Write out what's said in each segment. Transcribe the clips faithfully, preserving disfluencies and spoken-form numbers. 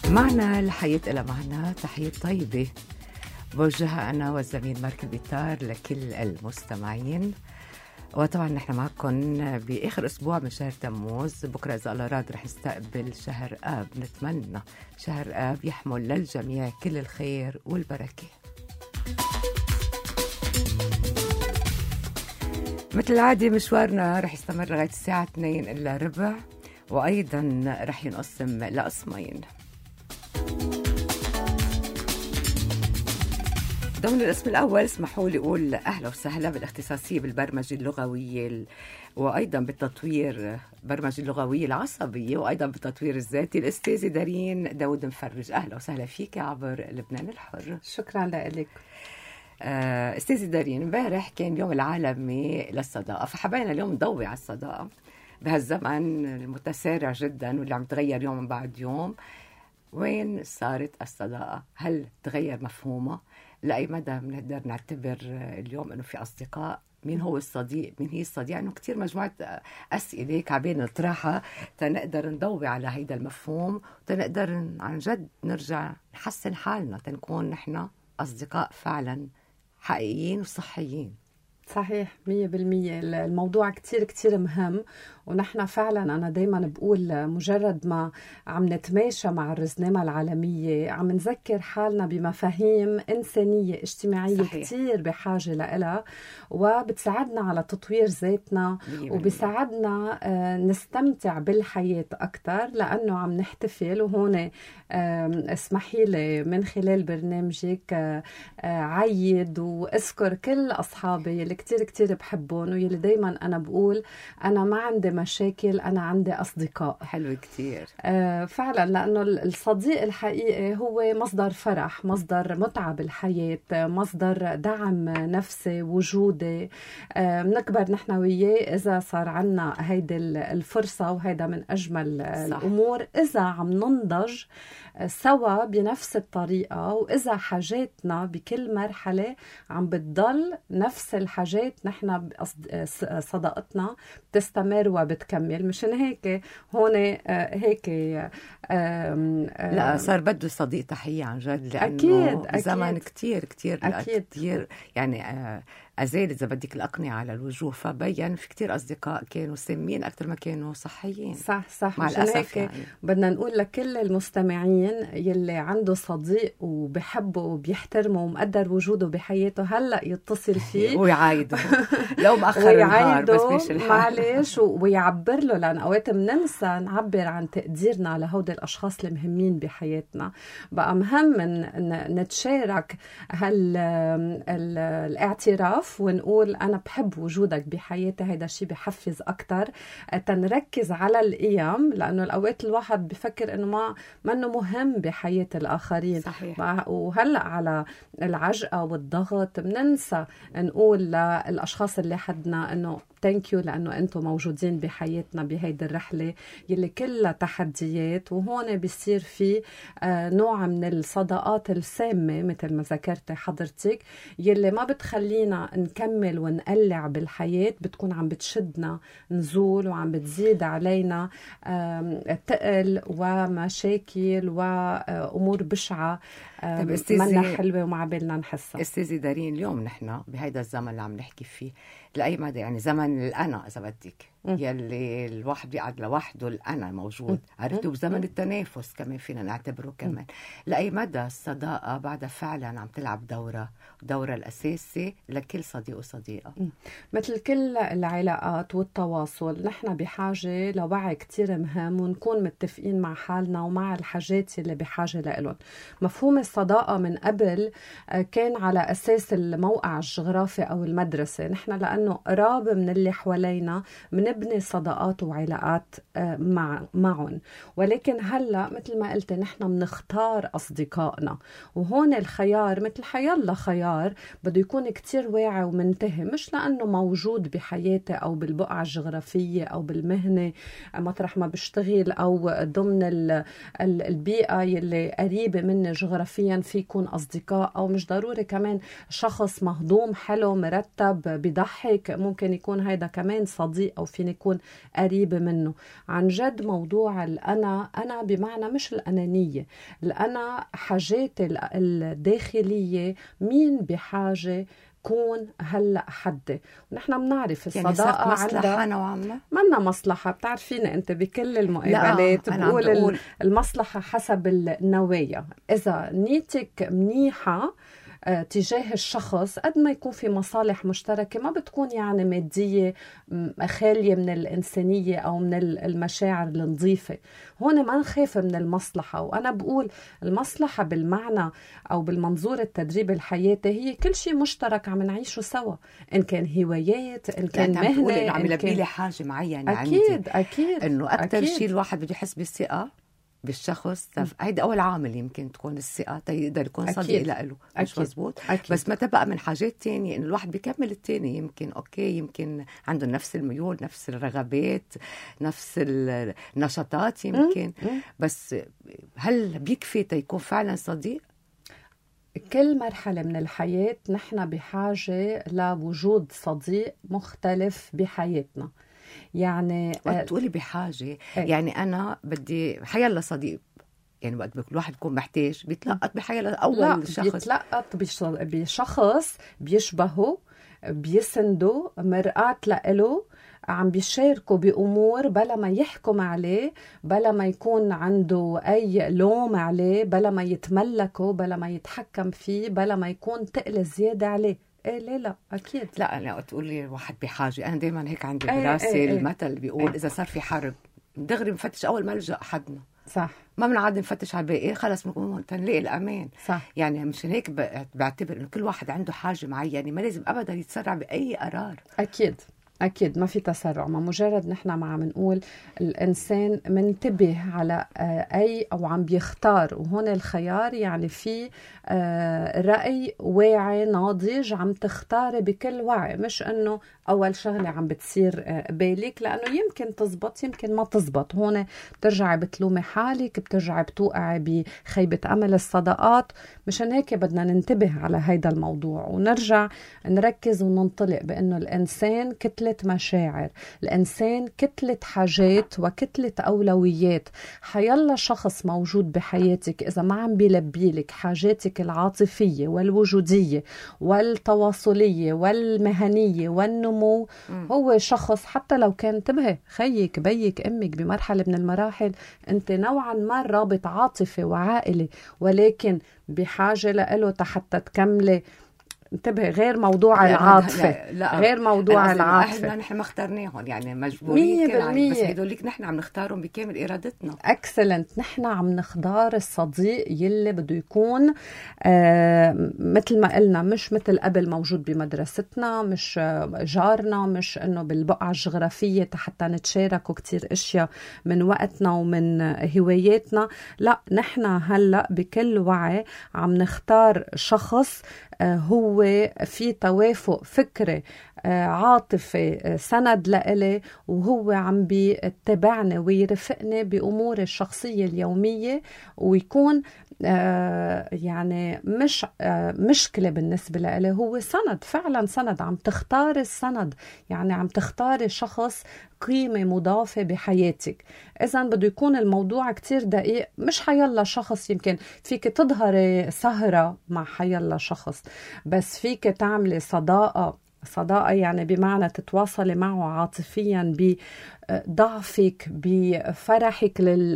معنا الحياة إلى معنا تحية طيبة بوجهها أنا والزميل مارك بيتار لكل المستمعين. وطبعا نحن معكم بآخر أسبوع من شهر تموز. بكرة إذا الله راد رح نستقبل شهر آب. نتمنى شهر آب يحمل للجميع كل الخير والبركة. مثل العادة مشوارنا رح يستمر لغاية الساعة اثنين إلا ربع، وأيضا رح ينقسم لقسمين. ضمن الاسم الأول اسمحوا لي أقول أهلا وسهلا بالاختصاصية بالبرمجة اللغوية وأيضا بالتطوير برمجة اللغوية العصبية وأيضا بالتطوير الذاتي الأستاذة دارين داود مفرج. أهلا وسهلا فيك عبر لبنان الحر. شكرا لك. أستاذة دارين، امبارح كان اليوم العالمي للصداقة، فحبينا اليوم نضوي على الصداقة بهالزمن المتسارع جدا واللي عم تغير يوم بعد يوم. وين صارت الصداقة؟ هل تغير مفهومها؟ لأي مدى بنقدر نعتبر اليوم أنه في أصدقاء؟ مين هو الصديق؟ مين هي الصديقة؟ أنه كتير مجموعة أسئلة كعبين نطرحها تنقدر نضوي على هيدا المفهوم وتنقدر عن جد نرجع نحسن حالنا تنكون نحن أصدقاء فعلا حقيقيين وصحيين. صحيح مية بالمية. الموضوع كتير كتير مهم، ونحن فعلا أنا دايما بقول مجرد ما عم نتماشى مع الرزنامة العالمية عم نذكر حالنا بمفاهيم إنسانية اجتماعية صحيح. كتير بحاجة لها، وبتساعدنا على تطوير ذاتنا وبساعدنا نستمتع بالحياة أكتر، لأنه عم نحتفل. وهون اسمحي لي من خلال برنامجك عيد وأذكر كل أصحابي اللي كتير كتير بحبهم واللي دايما أنا بقول أنا ما عندي مشاكل، أنا عندي أصدقاء. حلو كتير. آه فعلا، لأنه الصديق الحقيقي هو مصدر فرح، مصدر متعة بالحياة، مصدر دعم نفسي وجودي. آه بنكبر نحن وياه إذا صار عنا هيدي الفرصة، وهيدا من أجمل صح. الأمور إذا عم ننضج سوا بنفس الطريقة، وإذا حاجاتنا بكل مرحلة عم بتضل نفس الحاجات نحن صداقتنا بتستمر وبتكمل. مشان هيك هون هيك لا صار بده صديق تحية عن جد، لأنه أكيد أكيد زمن كتير كتير أكيد كتير يعني أزال إذا بدك الأقنعة على الوجوه، فبين في كتير أصدقاء كانوا سامين أكتر ما كانوا صحيين. صح صح. مع الأسف يعني. بدنا نقول لكل المستمعين يلي عنده صديق وبحبه وبيحترمه ومقدر وجوده بحياته هلأ يتصل فيه ويعايده لو مأخر النهار بس مش الحال معلش، ويعبر له، لأن أوقات مننسى نعبر عن تقديرنا لهود الأشخاص المهمين بحياتنا. بقى مهم نتشارك هالاعتراف ونقول أنا بحب وجودك بحياتي. هيدا الشيء بحفز أكتر تنركز على القيم، لأنه الأوقات الواحد بفكر إنه ما منه مهم بحياة الآخرين. صحيح. وهلأ على العجقة والضغط بننسى نقول للأشخاص اللي حدنا إنه thank you، لأنه أنتم موجودين بحياتنا بهيدي الرحلة يلي كلها تحديات. وهون بيصير في نوع من الصداقات السامة مثل ما ذكرت حضرتك، يلي ما بتخلينا نكمل ونقلع بالحياة، بتكون عم بتشدنا نزول وعم بتزيد علينا تقل ومشاكل وأمور بشعة منا حلوة وما بالنا نحسها. استاذي دارين، اليوم نحن بهيدا الزمن اللي عم نحكي فيه لأي مدى، يعني زمن الأنا إذا بدك، يلي الواحد بيقعد لوحده، الأنا موجود، عرفتوا، بزمن التنافس كمان فينا نعتبره كمان. لأي مدى الصداقة بعدها فعلا عم تلعب دورة دورة الأساسي لكل صديق وصديقة. مثل كل العلاقات والتواصل نحن بحاجة لوعي كتير مهم، ونكون متفقين مع حالنا ومع الحاجات اللي بحاجة لإلهم. مفهوم الصداقة من قبل كان على أساس الموقع الجغرافي أو المدرسة، نحن لأنه قراب من اللي حوالينا منبني صداقات وعلاقات مع معهم. ولكن هلأ مثل ما قلت نحن منختار أصدقائنا، وهون الخيار مثل حيالله خيار بده يكون كتير واعي ومنتهي، مش لأنه موجود بحياتي أو بالبقعة الجغرافية أو بالمهنة مطرح ما بشتغل أو ضمن البيئة يلي قريبة مني جغرافيا في يكون أصدقاء، أو مش ضروري كمان شخص مهضوم حلو مرتب بيضحك ممكن يكون هيدا كمان صديق أو في فيني يكون قريبة منه. عن جد موضوع الأنا، أنا بمعنى مش الأنانية، الأنا حاجاتي الداخلية مين بحاجة كون هلا حدي. ونحن بنعرف الصداقه يعني مصلحه عندها نوعا ما، منا مصلحه. بتعرفيني انت بكل المقابلات بقول المصلحه حسب النوايا. اذا نيتك منيحه تجاه الشخص، قد ما يكون في مصالح مشتركة ما بتكون يعني مادية خالية من الإنسانية أو من المشاعر النظيفة. هون ما نخاف من المصلحة. وأنا بقول المصلحة بالمعنى أو بالمنظور التدريب الحياتي هي كل شيء مشترك عم نعيشه سوا، إن كان هوايات، إن كان مهنة، إنه عم يلبي لي حاجة معينة أكيد عندي. أكيد إنه أكتر شيء الواحد بده يحس بالثقة بالشخص. هيدا أول عامل يمكن تكون الثقة، يقدر يكون صديق له، مش مزبوط. بس متى بقى من حاجات تانية إنه الواحد بيكمل التاني. يمكن أوكي يمكن عنده نفس الميول، نفس الرغبات، نفس النشاطات يمكن، مم. مم. بس هل بيكفي تيكون فعلا صديق؟ كل مرحلة من الحياة نحن بحاجة لوجود صديق مختلف بحياتنا. يعني وقت تقولي بحاجة ايه؟ يعني أنا بدي حيالله صديق، يعني وقت الواحد يكون محتاج بيتلقط بحيالله أول لا شخص، بيتلقط بشخص بيشبهه، بيسنده، مرآة لإله، عم بيشاركوا بأمور بلا ما يحكم عليه، بلا ما يكون عنده أي لوم عليه، بلا ما يتملكه، بلا ما يتحكم فيه، بلا ما يكون تقل زيادة عليه. ايه لا لا اكيد لا لا تقولي واحد بحاجه. انا دائما هيك عندي براسي ايه ايه المثل اللي بيقول ايه اذا صار في حرب دغري بنفتش اول ملجأ حدنا، صح، ما بنعاد نفتش على الباقي، خلص بنقوم تنلاقي الامان، صح. يعني مشان هيك بعتبر انه كل واحد عنده حاجه معينه، ما لازم ابدا يتسرع باي قرار. اكيد أكيد ما في تسرع، ما مجرد نحن ما عم نقول الإنسان منتبه على أي أو عم بيختار، وهون الخيار يعني في رأي واعي ناضج، عم تختاري بكل وعي، مش أنه أول شغلة عم بتصير بالك لأنه يمكن تزبط يمكن ما تزبط. هون بترجعي بتلومي حالك، بترجعي بتوقعي بخيبة أمل الصداقات. مشان هيك بدنا ننتبه على هيدا الموضوع ونرجع نركز وننطلق بأنه الإنسان كتلة مشاعر، الإنسان كتلة حاجات وكتلة أولويات. حيالله شخص موجود بحياتك إذا ما عم بيلبي لك حاجاتك العاطفية والوجودية والتواصلية والمهنية والنمو، هو شخص حتى لو كان انتبه خيك بيك أمك بمرحلة من المراحل أنت نوعا ما رابط عاطفي وعائلي، ولكن بحاجة له حتى تكملي. انتبه غير موضوع العاطفة، غير موضوع العاطفة. احنا نحن ما اخترناهم يعني مجبورين كلنا، بس هدوليك نحن عم نختارهم بكامل إرادتنا. اكسلنت. نحن عم نختار الصديق يلي بده يكون آه مثل ما قلنا مش مثل قبل موجود بمدرستنا، مش جارنا، مش انه بالبقعة الجغرافية حتى نتشاركوا كتير اشياء من وقتنا ومن هواياتنا. لا، نحن هلأ بكل وعي عم نختار شخص آه هو في توافق فكري عاطفي سند لإلي، وهو عم بيتبعني ويرفقني بأمور الشخصية اليومية، ويكون آه يعني مش آه مشكلة بالنسبة لإلي، هو سند فعلا سند. عم تختار السند، يعني عم تختار شخص قيمة مضافة بحياتك. إذا بده يكون الموضوع كتير دقيق، مش حيالله شخص. يمكن فيك تظهري سهرة مع حيالله شخص، بس فيك تعملي صداقة صداقة يعني بمعنى تتواصلي معه عاطفيا بضعفك بفرحك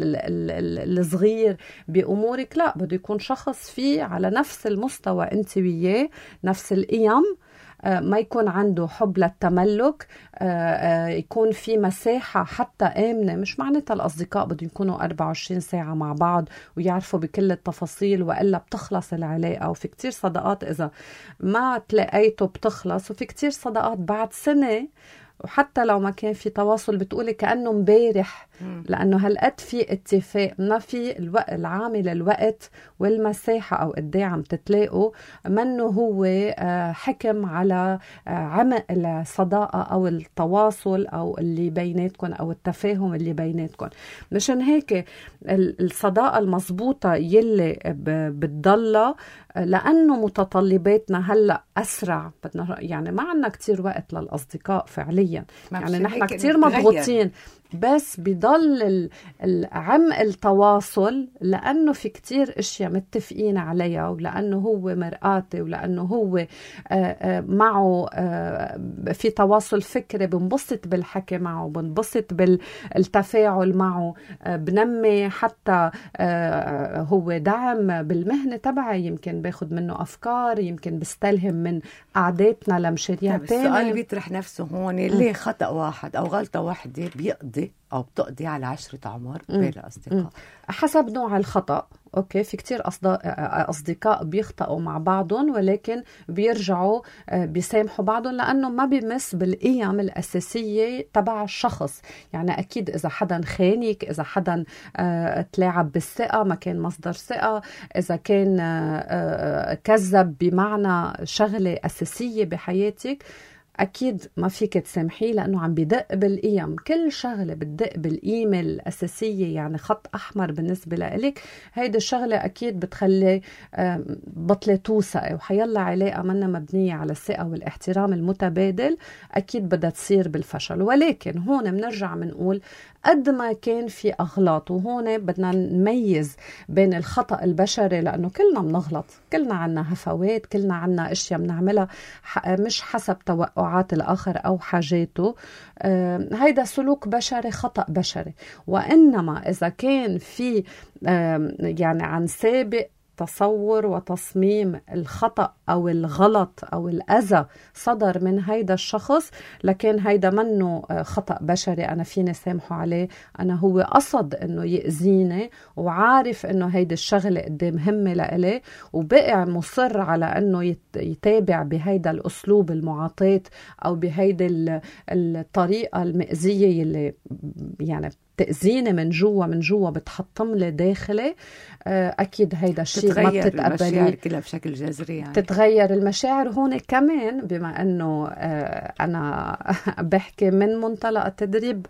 الصغير بأمورك. لا، بده يكون شخص فيه على نفس المستوى انت وياه، نفس القيم، ما يكون عنده حب للتملك، يكون في مساحة حتى آمنة. مش معناتها الأصدقاء بدهم يكونوا أربعة وعشرين ساعة مع بعض ويعرفوا بكل التفاصيل وإلا بتخلص العلاقة. وفي كتير صداقات إذا ما تلاقيته بتخلص، وفي كتير صداقات بعد سنة وحتى لو ما كان في تواصل بتقولي كأنه مبارح، لأنه هالقد في اتفاق. ما في الوقت العامل الوقت والمساحة أو قديه عم تتلاقوا، منه هو حكم على عمق الصداقة أو التواصل أو اللي بيناتكم أو التفاهم اللي بيناتكم. مشان هيك الصداقة المضبوطة يلي بتضلها، لأنه متطلباتنا هلأ أسرع، بدنا يعني ما عنا كتير وقت للأصدقاء فعليا. معين. يعني نحن كتير مضغوطين، بس بضل عمق التواصل لأنه في كتير اشياء متفقين عليها، ولأنه هو مرآتي، ولأنه هو معه في تواصل فكري، بنبسط بالحكي معه، بنبسط بالتفاعل معه، بنمي حتى هو دعم بالمهنة تبعي، يمكن باخد منه أفكار، يمكن بستلهم من قعداتنا لمشاريع تانية. السؤال بيطرح نفسه هون، ليه خطأ واحد أو غلطة واحدة بيقضي أو بتقضي على عشرة عمر بين الأصدقاء؟ حسب نوع الخطأ. أوكي، في كتير أصدقاء بيخطئوا مع بعضهم ولكن بيرجعوا بيسامحوا بعضهم لأنه ما بيمس بالقيم الأساسية تبع الشخص. يعني أكيد إذا حدا خانك، إذا حدا تلاعب بالثقة، ما كان مصدر ثقة، إذا كان كذب بمعنى شغلة أساسية بحياتك، أكيد ما فيك تسامحيه لأنه عم بدق بالقيم. كل شغلة بتدق بالقيمة الأساسية، يعني خط أحمر بالنسبة لإلك، هيدا الشغلة أكيد بتخلي بطلة توثق، وحيلا علاقة منا مبنية على الثقة والاحترام المتبادل أكيد بدها تصير بالفشل. ولكن هون بنرجع منقول قد ما كان في أغلاط، وهون بدنا نميز بين الخطأ البشري لأنه كلنا بنغلط، كلنا عنا هفوات، كلنا عنا أشياء بنعملها مش حسب توقعات الآخر أو حاجاته. آه هيدا سلوك بشري، خطأ بشري. وإنما إذا كان في آه يعني عن سابق تصور وتصميم الخطأ أو الغلط أو الأذى صدر من هيدا الشخص، لكن هيدا منه خطأ بشري أنا فيني سامحه عليه، أنا هو قصد أنه يأذيني وعارف أنه هيدا الشغلة قدام مهمة لإلي، وبقى مصر على أنه يتابع بهيدا الأسلوب المعاطاة أو بهيدا الطريقة المأزية اللي يعني تأذيني من جوا من جوا بتحطم لي داخلي. أكيد هيدا الشيء ما بتتقبليه. المشاعر كلها بشكل جذري يعني. تتغير المشاعر. هون كمان بما أنه أنا بحكي من منطلق التدريب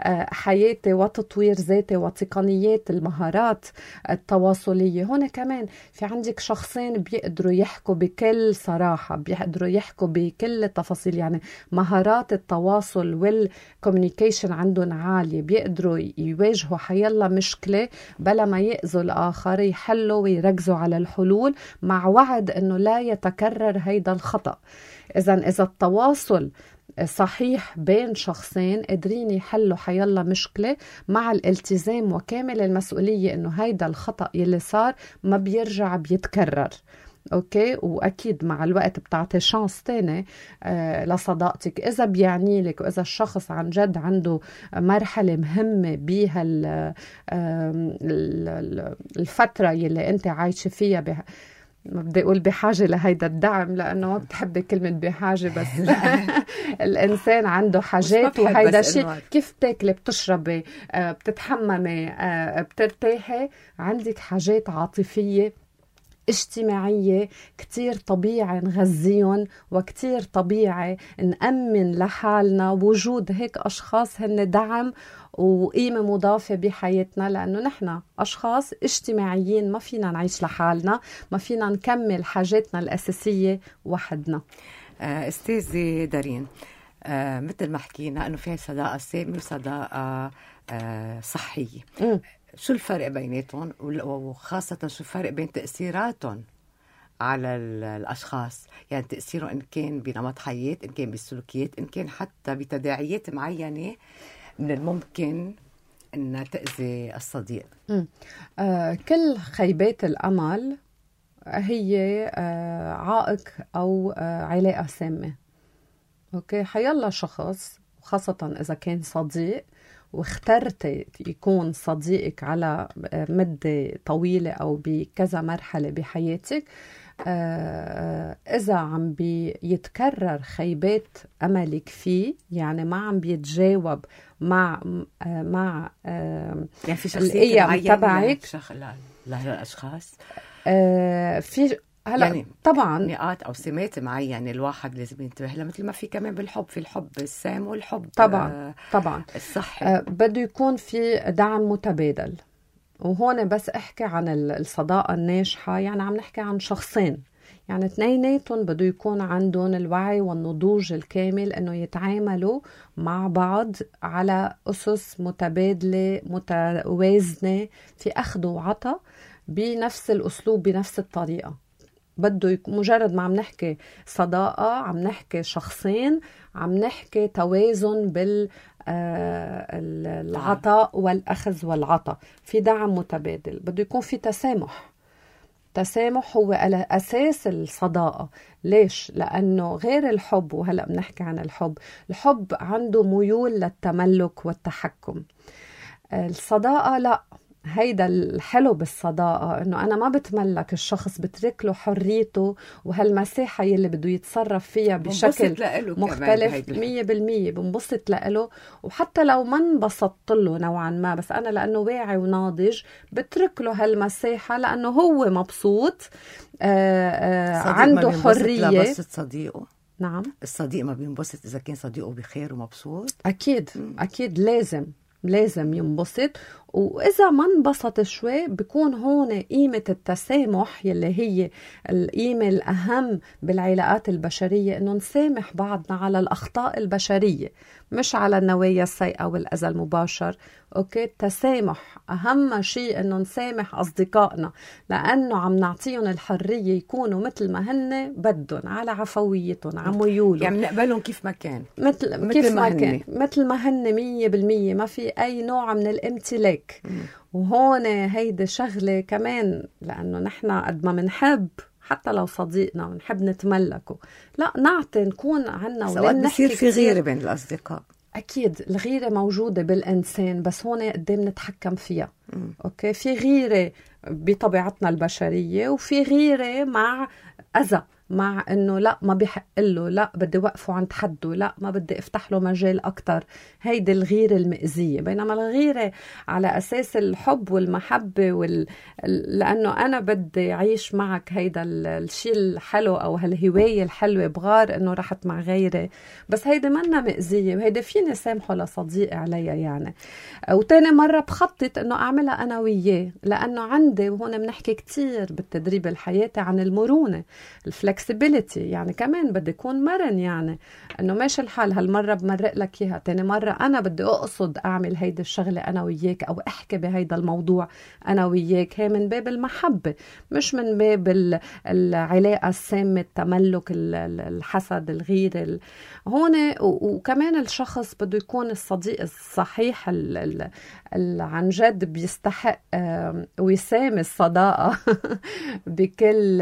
حياتي وتطوير ذاتي وتقنيات المهارات التواصلية، هون كمان في عندك شخصين بيقدروا يحكوا بكل صراحة، بيقدروا يحكوا بكل التفاصيل، يعني مهارات التواصل والكوميونيكيشن عندهم عالية، بيقدروا يواجهوا حيالله مشكلة بلا ما يأذوا الآخر، يحلوا ويركزوا على الحلول مع وعد أنه لا يتكرر هيدا الخطأ. إذن إذا التواصل صحيح بين شخصين قادرين يحلوا حيالله مشكلة مع الالتزام وكامل المسؤولية أنه هيدا الخطأ يلي صار ما بيرجع بيتكرر. اوكي، واكيد مع الوقت بتعطي شانس تاني آه لصداقتك اذا بيعني لك، واذا الشخص عن جد عنده مرحله مهمه بها الفتره يلي انت عايشه فيها بها. ما بدي اقول بحاجه لهيدا الدعم لانه ما بتحبي كلمه بحاجه، بس الانسان عنده حاجات وهيدا شيء. كيف بتاكلي، بتشربي، آه بتتحممي، آه بترتاحي، عندك حاجات عاطفيه اجتماعية كتير طبيعي نغذيهم، وكتير طبيعي نأمن لحالنا وجود هيك أشخاص هن دعم وقيمة مضافة بحياتنا، لأنه نحن أشخاص اجتماعيين، ما فينا نعيش لحالنا، ما فينا نكمل حاجاتنا الأساسية وحدنا. أستاذة دارين، آه مثل ما حكينا أنه فيها صداقة سامة وصداقة آه صحية. م. شو الفرق بيناتهم، وخاصة شو الفرق بين تأثيراتهم على الأشخاص؟ يعني تأثيره إن كان بنمط حياة، إن كان بالسلوكيات، إن كان حتى بتداعيات معينة من الممكن أن تأذي الصديق. آه كل خيبات الأمل هي آه عائق أو آه علاقة سامة. أوكي، حيالله شخص، وخاصة إذا كان صديق واخترت يكون صديقك على مدة طويلة أو بكذا مرحلة بحياتك، إذا عم بيتكرر خيبات أملك فيه، يعني ما عم بيتجاوب مع مع يعني في شخصية معينة تبعك للأشخاص، في هلا يعني طبعا نقاط او سمات معينه الواحد لازم ينتبه لها، مثل ما في كمان بالحب، في الحب السام والحب طبعا آه طبعا الصحي. آه بده يكون في دعم متبادل. وهون بس احكي عن الصداقه الناجحه، يعني عم نحكي عن شخصين، يعني اثنيناتهم بده يكون عندهم الوعي والنضوج الكامل انه يتعاملوا مع بعض على أسس متبادلة متوازنة في أخذ وعطاء بنفس الأسلوب بنفس الطريقة. بده يكون مجرد ما عم نحكي صداقة، عم نحكي شخصين، عم نحكي توازن بال العطاء والأخذ والعطاء، في دعم متبادل، بده يكون في تسامح. تسامح هو على أساس الصداقة. ليش؟ لأنه غير الحب، وهلأ بنحكي عن الحب، الحب عنده ميول للتملك والتحكم. الصداقة لا، هيدا الحلو بالصداقة انه انا ما بتملك الشخص، بترك له حريته وهالمساحة يلي بده يتصرف فيها بشكل مختلف مية بالمية. بنبسط لإله، وحتى لو ما انبسطت له نوعا ما، بس انا لانه واعي وناضج بترك له هالمساحة لانه هو مبسوط. آآ آآ عنده حرية. لا بس صديقه. نعم، الصديق ما بينبسط اذا كان صديقه بخير ومبسوط. اكيد م. اكيد لازم لازم ينبسط. وإذا ما انبسط شوي بيكون هون قيمة التسامح يلي هي القيمة الأهم بالعلاقات البشرية، إنه نسامح بعضنا على الأخطاء البشرية مش على النوايا السيئة والأذى المباشر. أوكي، التسامح أهم شيء، إنه نسامح أصدقائنا لأنه عم نعطيهم الحرية يكونوا مثل ما هن بدهم، على عفويتهم، على ميولهم، يعني نقبلهم كيف ما كان، مثل, مثل كيف ما كان، مثل ما هن مية بالمية، ما في أي نوع من الامتلاك. وهون هيدي شغلة كمان، لأنه نحن قد ما منحب حتى لو صديقنا ونحب نتملكه، لا نعطي نكون عنا. ولن نحكي في غيرة بين الأصدقاء. أكيد الغيرة موجودة بالإنسان، بس هون قدام نتحكم فيها. م. أوكي، في غيرة بطبيعتنا البشرية، وفي غيرة مع أذى، مع انه لا ما بيحق له، لا بدي وقفه عند حده، لا ما بدي افتح له مجال اكتر. هيدي الغيرة المئزية. بينما الغيرة على اساس الحب والمحبة وال... لانه انا بدي اعيش معك هيدا الشيء الحلو او هالهواية الحلوة، بغار انه رحت مع غيري، بس هيدي منا مئزية، وهيدي فيني سامحه لصديقي عليها يعني. وتاني مرة بخطط انه اعملها انا وياه، لانه عندي، وهون بنحكي كتير بالتدريب الحياتي عن المرونة، الفلكسبيليتي، يعني كمان بدي يكون مرن، يعني انه ماشي الحال هالمره بمرق لك اياها، تاني مره انا بدي اقصد اعمل هيدي الشغله انا وياك، او احكي بهيدا الموضوع انا وياك. هي من باب المحبه، مش من باب العلاقه السامه، التملك، الحسد، الغيره. هون وكمان الشخص بده يكون الصديق الصحيح اللي عن جد بيستحق وسام الصداقه بكل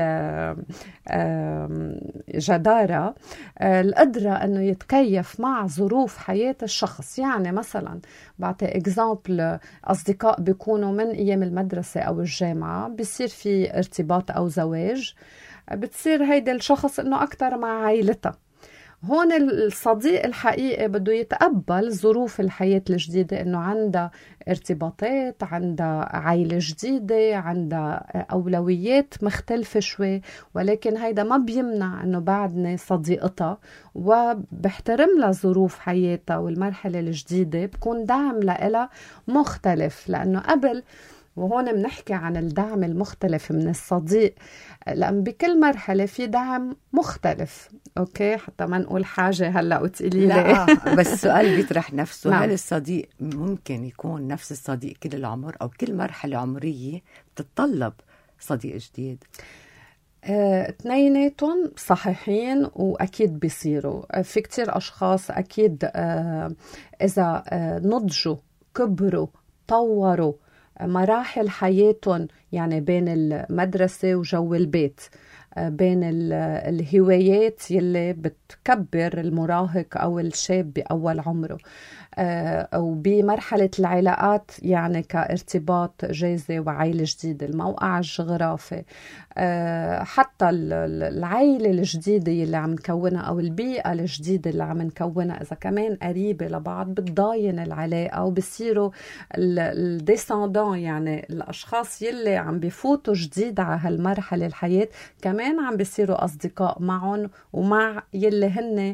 جدارة، القدرة أنه يتكيف مع ظروف حياة الشخص. يعني مثلا بعطي إكزامبل، أصدقاء بيكونوا من أيام المدرسة أو الجامعة، بيصير في ارتباط أو زواج، بتصير هيدا الشخص أنه أكتر مع عائلته. هون الصديق الحقيقي بده يتقبل ظروف الحياة الجديدة، انه عندها ارتباطات، عندها عائلة جديدة، عندها اولويات مختلفة شوي، ولكن هيدا ما بيمنع انه بعدني صديقتها وبحترم لها ظروف حياتها والمرحلة الجديدة، بكون دعم لها مختلف. لانه قبل، وهون بنحكي عن الدعم المختلف من الصديق، لأن بكل مرحلة في دعم مختلف. أوكي، حتى ما نقول حاجة هلأ وتقولي لي لا بس السؤال بيطرح نفسه. نعم. هل الصديق ممكن يكون نفس الصديق كل العمر، أو كل مرحلة عمرية بتتطلب صديق جديد؟ اثنيناتهم اه صحيحين، وأكيد بيصيروا في كتير أشخاص أكيد اه إذا اه نضجوا، كبروا، طوروا مراحل حياتهم، يعني بين المدرسة وجو البيت، بين الهوايات يلي بتكبر المراهق أو الشاب بأول عمره، أو بمرحلة العلاقات، يعني كارتباط جازي وعائلة جديدة، الموقع الجغرافي، حتى العائلة الجديدة اللي عم نكونها أو البيئة الجديدة اللي عم نكونها، إذا كمان قريبة لبعض بتضاين العلاقة، وبصيروا الديساندون، يعني الأشخاص يلي عم بيفوتوا جديد على هالمرحلة الحياة كمان عم بيصيروا أصدقاء معهم ومع يلي هن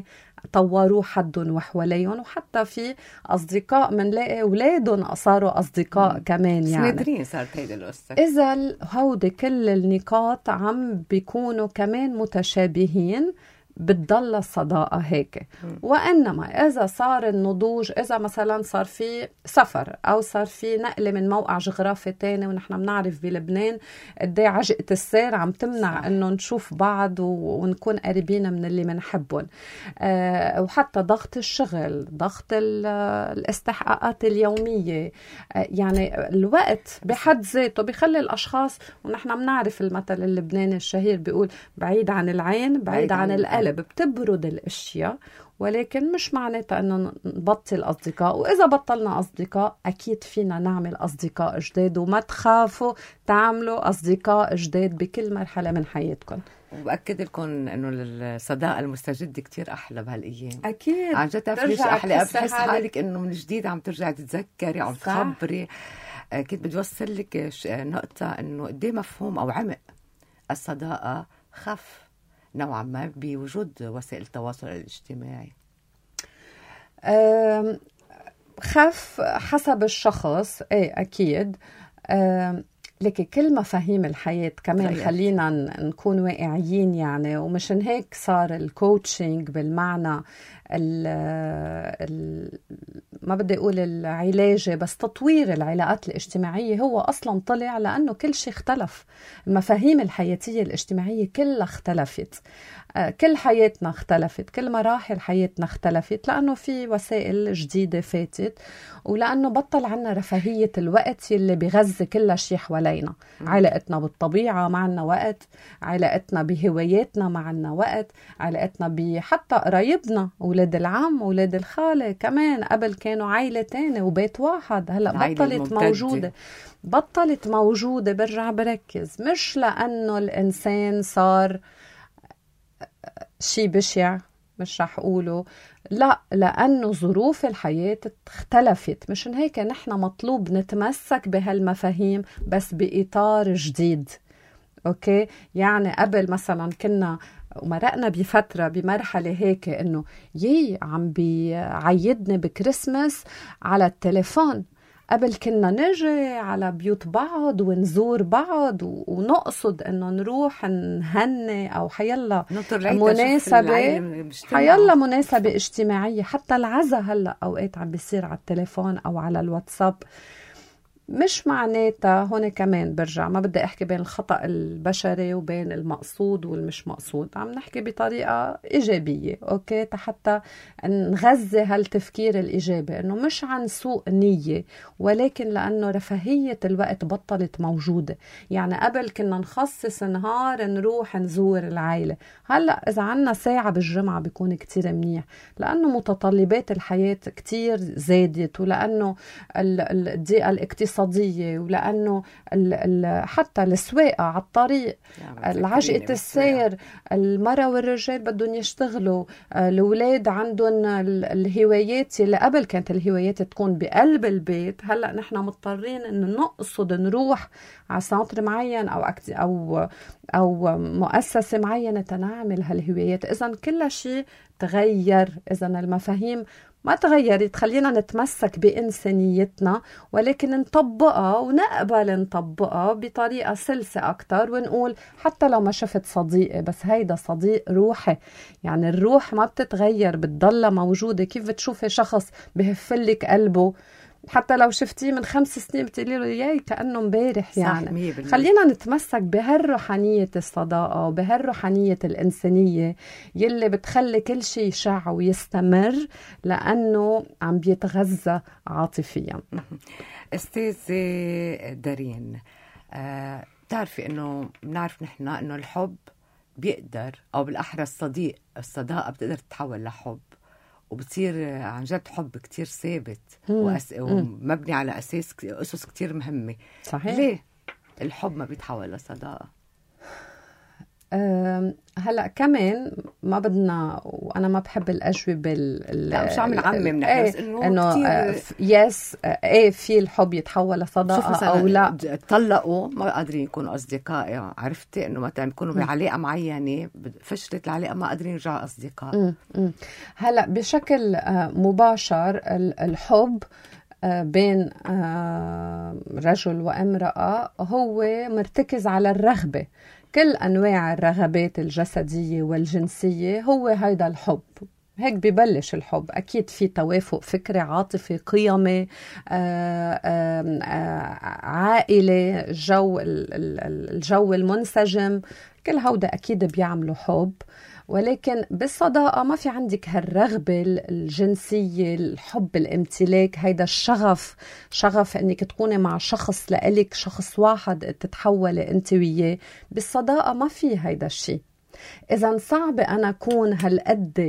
طوروه حدهم وحواليهم، وحتى في أصدقاء منلاقي أولادهم صاروا أصدقاء مم. كمان يعني. نادرين صارت هيدي القصة. إذا هودي كل النقاط عم بيكونوا كمان متشابهين بتضل الصداقة هيك. وإنما إذا صار النضوج، إذا مثلا صار في سفر أو صار في نقلة من موقع جغرافي تاني، ونحن بنعرف بلبنان قديه عجقة السير عم تمنع صح. إنه نشوف بعض ونكون قريبين من اللي منحبهم. أه وحتى ضغط الشغل، ضغط الاستحقاقات اليومية، أه يعني الوقت بحد ذاته بيخلي الأشخاص، ونحن بنعرف المثل اللبناني الشهير بيقول بعيد عن العين بعيد عن القلب، بتبرد الاشياء. ولكن مش معناتها انه نبطل اصدقاء، واذا بطلنا اصدقاء اكيد فينا نعمل اصدقاء جداد، وما تخافوا تعملوا اصدقاء جداد بكل مرحله من حياتكم. وبأكد لكم انه الصداقه المستجده كتير احلى بهالايام. اكيد عن جد ليش احلى؟ بحس حالك انه من جديد عم ترجعي تتذكري، عم تخبري. اكيد بدي اوصل لك نقطه انه قد ايه مفهوم او عمق الصداقه خف نوعا ما بوجود وسائل التواصل الاجتماعي. خف حسب الشخص، ايه اكيد. لكن كل مفاهيم الحياة كمان رأيك. خلينا نكون واقعيين يعني. ومشان هيك صار الكوتشنج بالمعنى ال ال ما بدي أقول العلاجي، بس تطوير العلاقات الاجتماعية هو أصلا طلع لأنه كل شيء اختلف. المفاهيم الحياتية الاجتماعية كلها اختلفت، كل حياتنا اختلفت، كل مراحل حياتنا اختلفت، لأنه في وسائل جديدة فاتت، ولأنه بطل عنا رفاهية الوقت اللي بيغذي كل شيء حوالينا. علاقتنا بالطبيعة معنا وقت، علاقتنا بهواياتنا معنا وقت، علاقتنا بحتى قرايبنا، أولاد العم أولاد الخالة كمان قبل كانوا عائلة تانية وبيت واحد، هلأ بطلت موجودة. بطلت موجودة. برجع بركز، مش لأنه الإنسان صار شيء بشع، مش رح أقوله، لا، لأنه ظروف الحياة اختلفت. مشان هيك نحن مطلوب نتمسك بهالمفاهيم بس بإطار جديد. أوكي؟ يعني قبل مثلا كنا ومرقنا بفترة بمرحلة هيك إنه يي عم بيعيدني بكريسماس على التليفون. قبل كنا نجي على بيوت بعض ونزور بعض ونقصد انه نروح نهني او حيلا مناسبة حيلا مناسبة اجتماعية. حتى العزاء هلا اوقات عم بيصير على التليفون او على الواتساب. مش معناتها هون كمان برجع ما بدي احكي بين الخطأ البشري وبين المقصود والمش مقصود، عم نحكي بطريقة إيجابية. أوكي؟ حتى نغذي هالتفكير الإيجابي إنه مش عن سوء نية، ولكن لأنه رفاهية الوقت بطلت موجودة. يعني قبل كنا نخصص نهار نروح نزور العائلة، هلأ إذا عنا ساعة بالجمعة بيكون كتير منيح، لأنه متطلبات الحياة كتير زادت، ولأنه الضيقة الاقتصادية، ولأنه ال ال حتى السواقة على الطريق، العجقة السير، المرأة والرجال بدهم يشتغلوا، الأولاد عندهم الهوايات اللي قبل كانت الهوايات تكون بقلب البيت، هلأ نحن مضطرين إنه نقصد نروح على سنتر معين أو أو أو مؤسسة معينة تنعمل هالهوايات. إذن كل شيء تغير. إذن المفاهيم ما تغيرت. خلينا نتمسك بإنسانيتنا، ولكن نطبقها ونقبل نطبقها بطريقة سلسة أكتر، ونقول حتى لو ما شفت صديقي بس هيدا صديق روحي. يعني الروح ما بتتغير، بتضل موجودة. كيف بتشوفي شخص بهفلك قلبه حتى لو شفتيه من خمس سنين بتقولي له ياي كأنه مبارح. يعني خلينا نتمسك بهالروحانية الصداقة وبهالروحانية الإنسانية يلي بتخلي كل شيء يشع ويستمر، لأنه عم بيتغذى عاطفيا. أستاذة دارين، آه، تعرفي أنه بنعرف نحن أنه الحب بيقدر، أو بالأحرى الصديق الصداقة بتقدر تتحول لحب، وبتصير عن جد حب كتير ثابت وأس... ومبني على أساس أسس كتير مهمة. صحيح. ليه الحب ما بيتحول لصداقة؟ هلا كمان ما بدنا، وانا ما بحب الاجوبه ال لا مش عم نعمم ايه بس انه انه كتير... يس ايه في الحب يتحول لصداقه او لا. طلقوا ما قادرين يكونوا اصدقاء، يعني عرفتي انه مثلا يكونوا بعلاقه معينه فشلت العلاقه ما قادرين يرجعوا اصدقاء. م- م. هلا بشكل مباشر الحب بين رجل وامرأة هو مرتكز على الرغبة، كل أنواع الرغبات الجسدية والجنسية هو هيدا الحب. هيك ببلش الحب. أكيد في توافق فكري، عاطفي، قيمي، عائلة، جو الجو المنسجم، كل هودا أكيد بيعملوا حب. ولكن بالصداقة ما في عندك هالرغبة الجنسية، الحب، الامتلاك، هيدا الشغف، شغف انك تكوني مع شخص لإلك، شخص واحد تتحولي انت وياه. بالصداقة ما في هيدا الشيء. اذا صعب انا اكون هالقد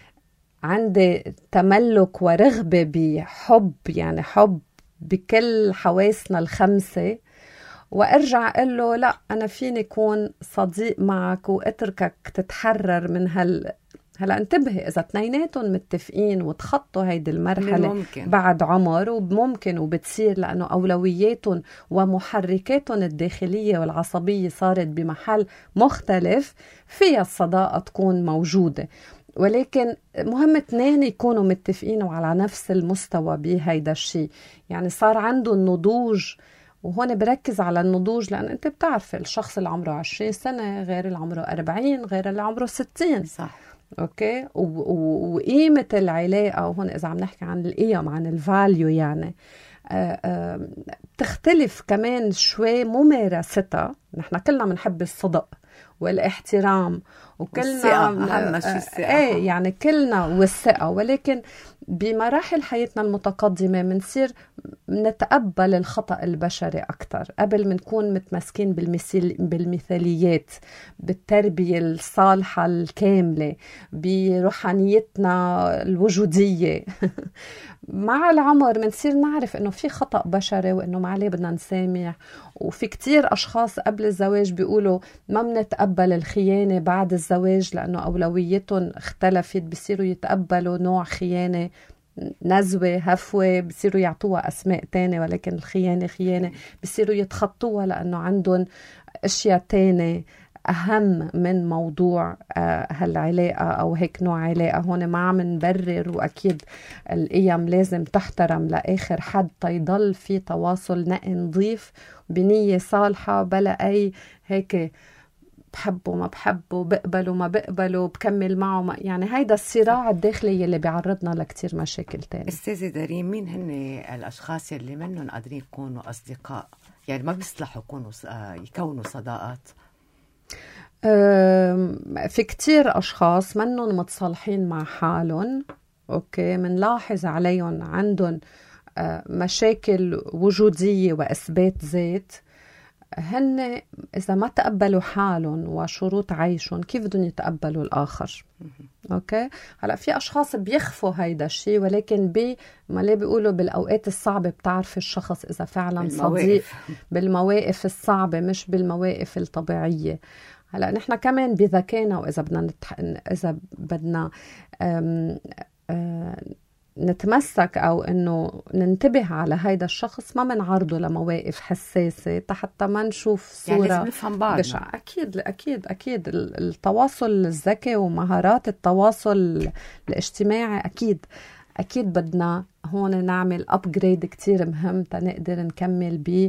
عندي تملك ورغبة بحب، يعني حب بكل حواسنا الخمسة، وارجع اقول له لا انا فيني اكون صديق معك واتركك تتحرر من هال. هلا انتبهي، اذا اثنيناتهم متفقين وتخطوا هيدي المرحله ممكن. بعد عمر، وممكن وبتصير لانه اولوياتهم ومحركاتهم الداخليه والعصبيه صارت بمحل مختلف، فيها الصداقه تكون موجوده. ولكن مهم اثنين يكونوا متفقين وعلى نفس المستوى بهيدا الشيء، يعني صار عندهم نضوج. وهون بركز على النضوج، لأن أنت بتعرف الشخص اللي عمره عشرين سنة غير اللي عمره أربعين غير اللي عمره ستين. صح. أوكي. وقيمة العلاقة، وهون إذا عم نحكي عن القيم، عن الفاليو، يعني آآ آآ بتختلف كمان شوي ممارستها. نحن كلنا بنحب الصدق والاحترام، وكلنا أهم شيء الثقة. ايه يعني كلنا والثقة. ولكن بمراحل حياتنا المتقدمة منصير نتقبل الخطأ البشري أكتر، قبل ما نكون متمسكين بالمثال بالمثاليات، بالتربية الصالحة الكاملة، بروحانيتنا الوجودية. مع العمر منصير نعرف إنه في خطأ بشري وإنه ما عليه بدنا نسامح. وفي كتير أشخاص قبل الزواج بيقولوا ما منتقبل الخيانة بعد الزواج لأنه أولوياتهم اختلفت، بيصيروا يتقبلوا نوع خيانة، نزوة، هفوة، بيصيروا يعطوها أسماء تانية، ولكن الخيانة خيانة، بيصيروا يتخطوها لأنه عندهم أشياء تانية أهم من موضوع هالعلاقة أو هيك نوع علاقة. هون ما عم نبرر، وأكيد القيم لازم تحترم لآخر حد تيضل في تواصل نقي نظيف بنية صالحة، بلا أي هيك بحبه ما بحبه، بقبله ما بقبله، بكمل معه ما. يعني هيدا الصراع الداخلي اللي بيعرضنا لكتير مشاكل تانية. استاذة دارين، مين هن الأشخاص اللي منهم قادرين يكونوا أصدقاء، يعني ما بيصلحوا يكونوا يكونوا صداقات؟ في كتير أشخاص منهم متصالحين مع حالهم، أوكي، منلاحظ عليهم عندهم مشاكل وجودية وإثبات ذات. هن إذا ما تقبلوا حالهم وشروط عيشهم، كيف بدهم يتقبلوا الآخر؟ أوكي. هلأ في أشخاص بيخفوا هيدا الشيء، ولكن بي ما ليه بيقولوا بالأوقات الصعبة بتعرف الشخص إذا فعلا بالمواقف. صديق بالمواقف الصعبة مش بالمواقف الطبيعية. هلا نحن كمان بذكائنا، واذا بدنا نتح... اذا بدنا أم... أم... نتمسك او انه ننتبه على هيدا الشخص، ما منعرضه لمواقف حساسه حتى ما نشوف صوره، يعني لازم نفهم بعضنا. اكيد اكيد اكيد التواصل الذكي ومهارات التواصل الاجتماعي اكيد اكيد بدنا هون نعمل ابجريد كتير مهم تنقدر نكمل ب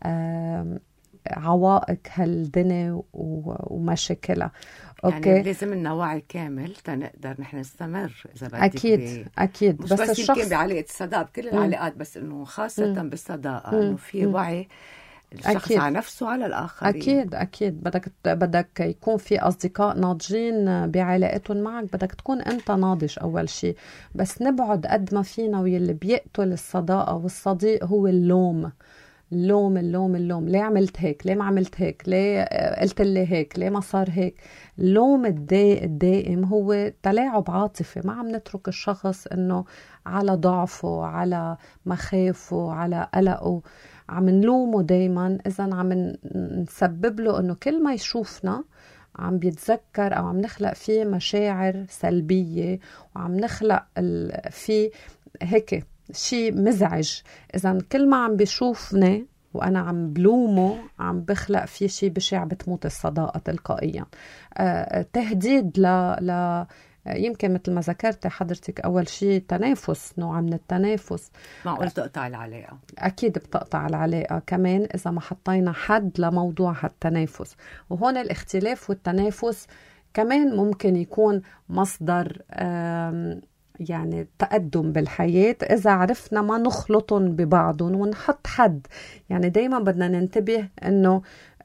عوائق هالدنيا ومشاكلها. أوكي. يعني لازم لنا وعي كامل تنقدر نحن نستمر إذا بدك. أكيد بي... أكيد. بس, بس الشخص يمكن بعلاقة الصداقة بكل العلاقات، بس إنه خاصة مم. بالصداقة إنه في وعي الشخص أكيد. على نفسه وعلى الآخرين. أكيد أكيد. بدك بدك يكون في أصدقاء ناضجين بعلاقتهم معك، بدك تكون أنت ناضج أول شيء. بس نبعد قد ما فينا، واللي بيقتل الصداقة والصديق هو اللوم. اللوم اللوم اللوم، ليه عملت هيك، ليه ما عملت هيك، ليه قلت لي هيك، ليه ما صار هيك. اللوم الدائم الدائم هو تلاعب عاطفي. ما عم نترك الشخص انه على ضعفه، على مخافه، على قلقه، عم نلومه دايما. اذا عم نسبب له انه كل ما يشوفنا عم بيتذكر أو عم نخلق فيه مشاعر سلبية، وعم نخلق فيه هيك شيء مزعج. إذا كل ما عم بيشوفني وأنا عم بلومه عم بخلق فيه شيء بشع، بتموت الصداقة تلقائيا. أه تهديد ل... ل... يمكن مثل ما ذكرت حضرتك أول شيء تنافس، نوع من التنافس. معقول تقطع العلاقة؟ أكيد بتقطع العلاقة كمان إذا ما حطينا حد لموضوع هالتنافس. وهون الاختلاف والتنافس كمان ممكن يكون مصدر يعني تقدم بالحياة إذا عرفنا ما نخلطهم ببعضهم ونحط حد. يعني دايما بدنا ننتبه أنه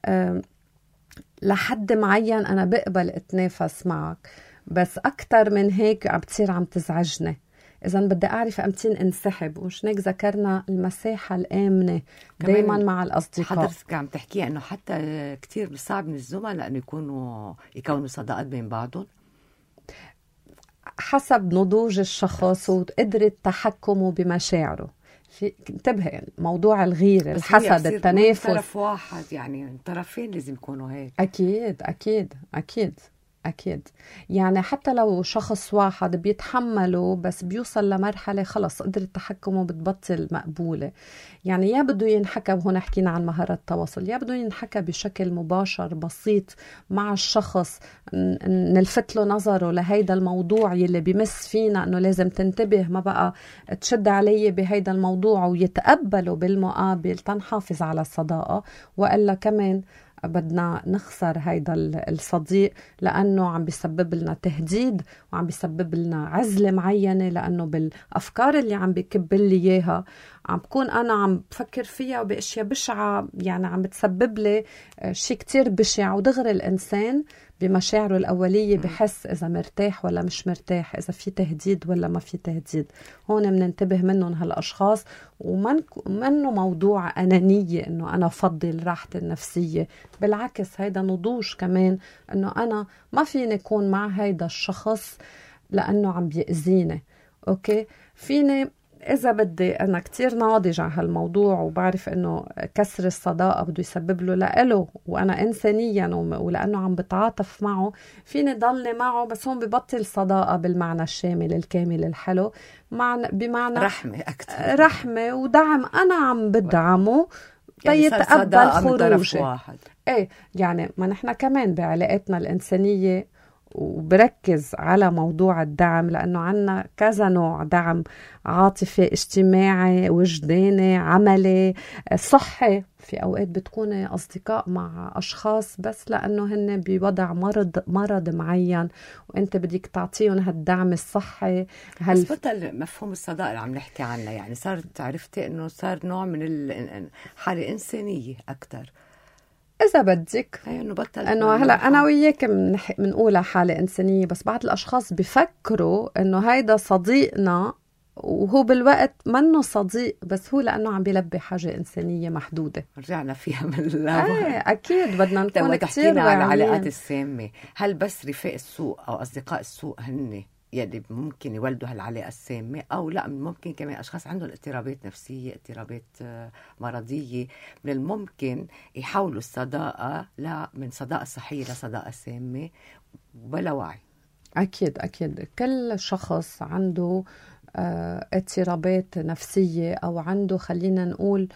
لحد معين أنا بقبل أتنافس معك، بس أكتر من هيك عم بتصير عم تزعجني. إذا بدي أعرف أمتين انسحب. وش هيك ذكرنا المساحة الآمنة دايما مع الأصدقاء. حضرتك عم تحكي أنه حتى كتير صعب من الزملاء أنه يكونوا يكونوا صداقات بين بعضهم حسب نضوج الشخص وقدرة تحكمه بمشاعره. في انتبه يعني موضوع الغيرة، الحسد، التنافس، طرف واحد يعني الطرفين لازم يكونوا هيك. أكيد أكيد أكيد أكيد. يعني حتى لو شخص واحد بيتحمله بس بيوصل لمرحلة خلص قدرة تحكمه بتبطل مقبولة. يعني يا بده ينحكى، وهنا حكينا عن مهارة التواصل، يا بده ينحكى بشكل مباشر بسيط مع الشخص، نلفت له نظره لهيدا الموضوع يلي بيمس فينا انه لازم تنتبه، ما بقى تشد علي بهيدا الموضوع، ويتقبله بالمقابل تنحافظ على الصداقة. وإلا كمان بدنا نخسر هيدا الصديق لأنه عم بيسبب لنا تهديد وعم بيسبب لنا عزلة معينة، لأنه بالأفكار اللي عم بيكب لي إياها عم بكون أنا عم بفكر فيها بأشياء بشعة، يعني عم بتسبب لي شيء كتير بشع. ودغري الإنسان بمشاعره الأولية بحس إذا مرتاح ولا مش مرتاح، إذا في تهديد ولا ما في تهديد. هون مننتبه منهم هالأشخاص، ومنه موضوع أنانية إنه أنا أفضل راحتي النفسية. بالعكس هيدا نضوج كمان، إنه أنا ما فيني أكون مع هيدا الشخص لأنه عم بيأذيني. أوكي، فيني إذا بدي أنا كتير ناضج على هالموضوع وبعرف إنه كسر الصداقة بده يسبب له لإله وأنا إنسانيا ولأنه عم بتعاطف معه، فيني ضلني معه، بس هون ببطل صداقة بالمعنى الشامل الكامل الحلو، معنى بمعنى رحمة أكتر، رحمة ودعم. أنا عم بدعمه تيتقبل يعني خروجي. واحد. إيه يعني ما نحن كمان بعلاقاتنا الإنسانية وبركز على موضوع الدعم، لأنه عنا كذا نوع دعم: عاطفي، اجتماعي، وجداني، عملي، صحي. في أوقات بتكون أصدقاء مع أشخاص بس لأنه هن بوضع مرض مرض معين وأنت بدك تعطيهم هالدعم الصحي. هل... بس بطل مفهوم الصداقة اللي عم نحكي عنها، يعني صارت عرفتي أنه صار نوع من الحالة إنسانية أكتر إذا بدك، إنه بطل إنه هلا أنا وياك بنقولها حالة إنسانية، بس بعض الأشخاص بفكروا إنه هيدا صديقنا وهو بالوقت منه صديق، بس هو لأنه عم بيلبي حاجة إنسانية محدودة. رجعنا فيها من الأول. ايه أكيد بدنا نكون كتير واعيين. على العلاقات السامة، هل بس رفاق السوء أو أصدقاء السوء هن يلي ممكن يولدوا هالعلاقة السامة، أو لا ممكن كمان أشخاص عندهم اضطرابات نفسية، اضطرابات مرضية، من الممكن يحولوا الصداقة لا من صداقة صحية لصداقة سامة بلا وعي؟ أكيد أكيد كل شخص عنده اه اضطرابات نفسية أو عنده خلينا نقول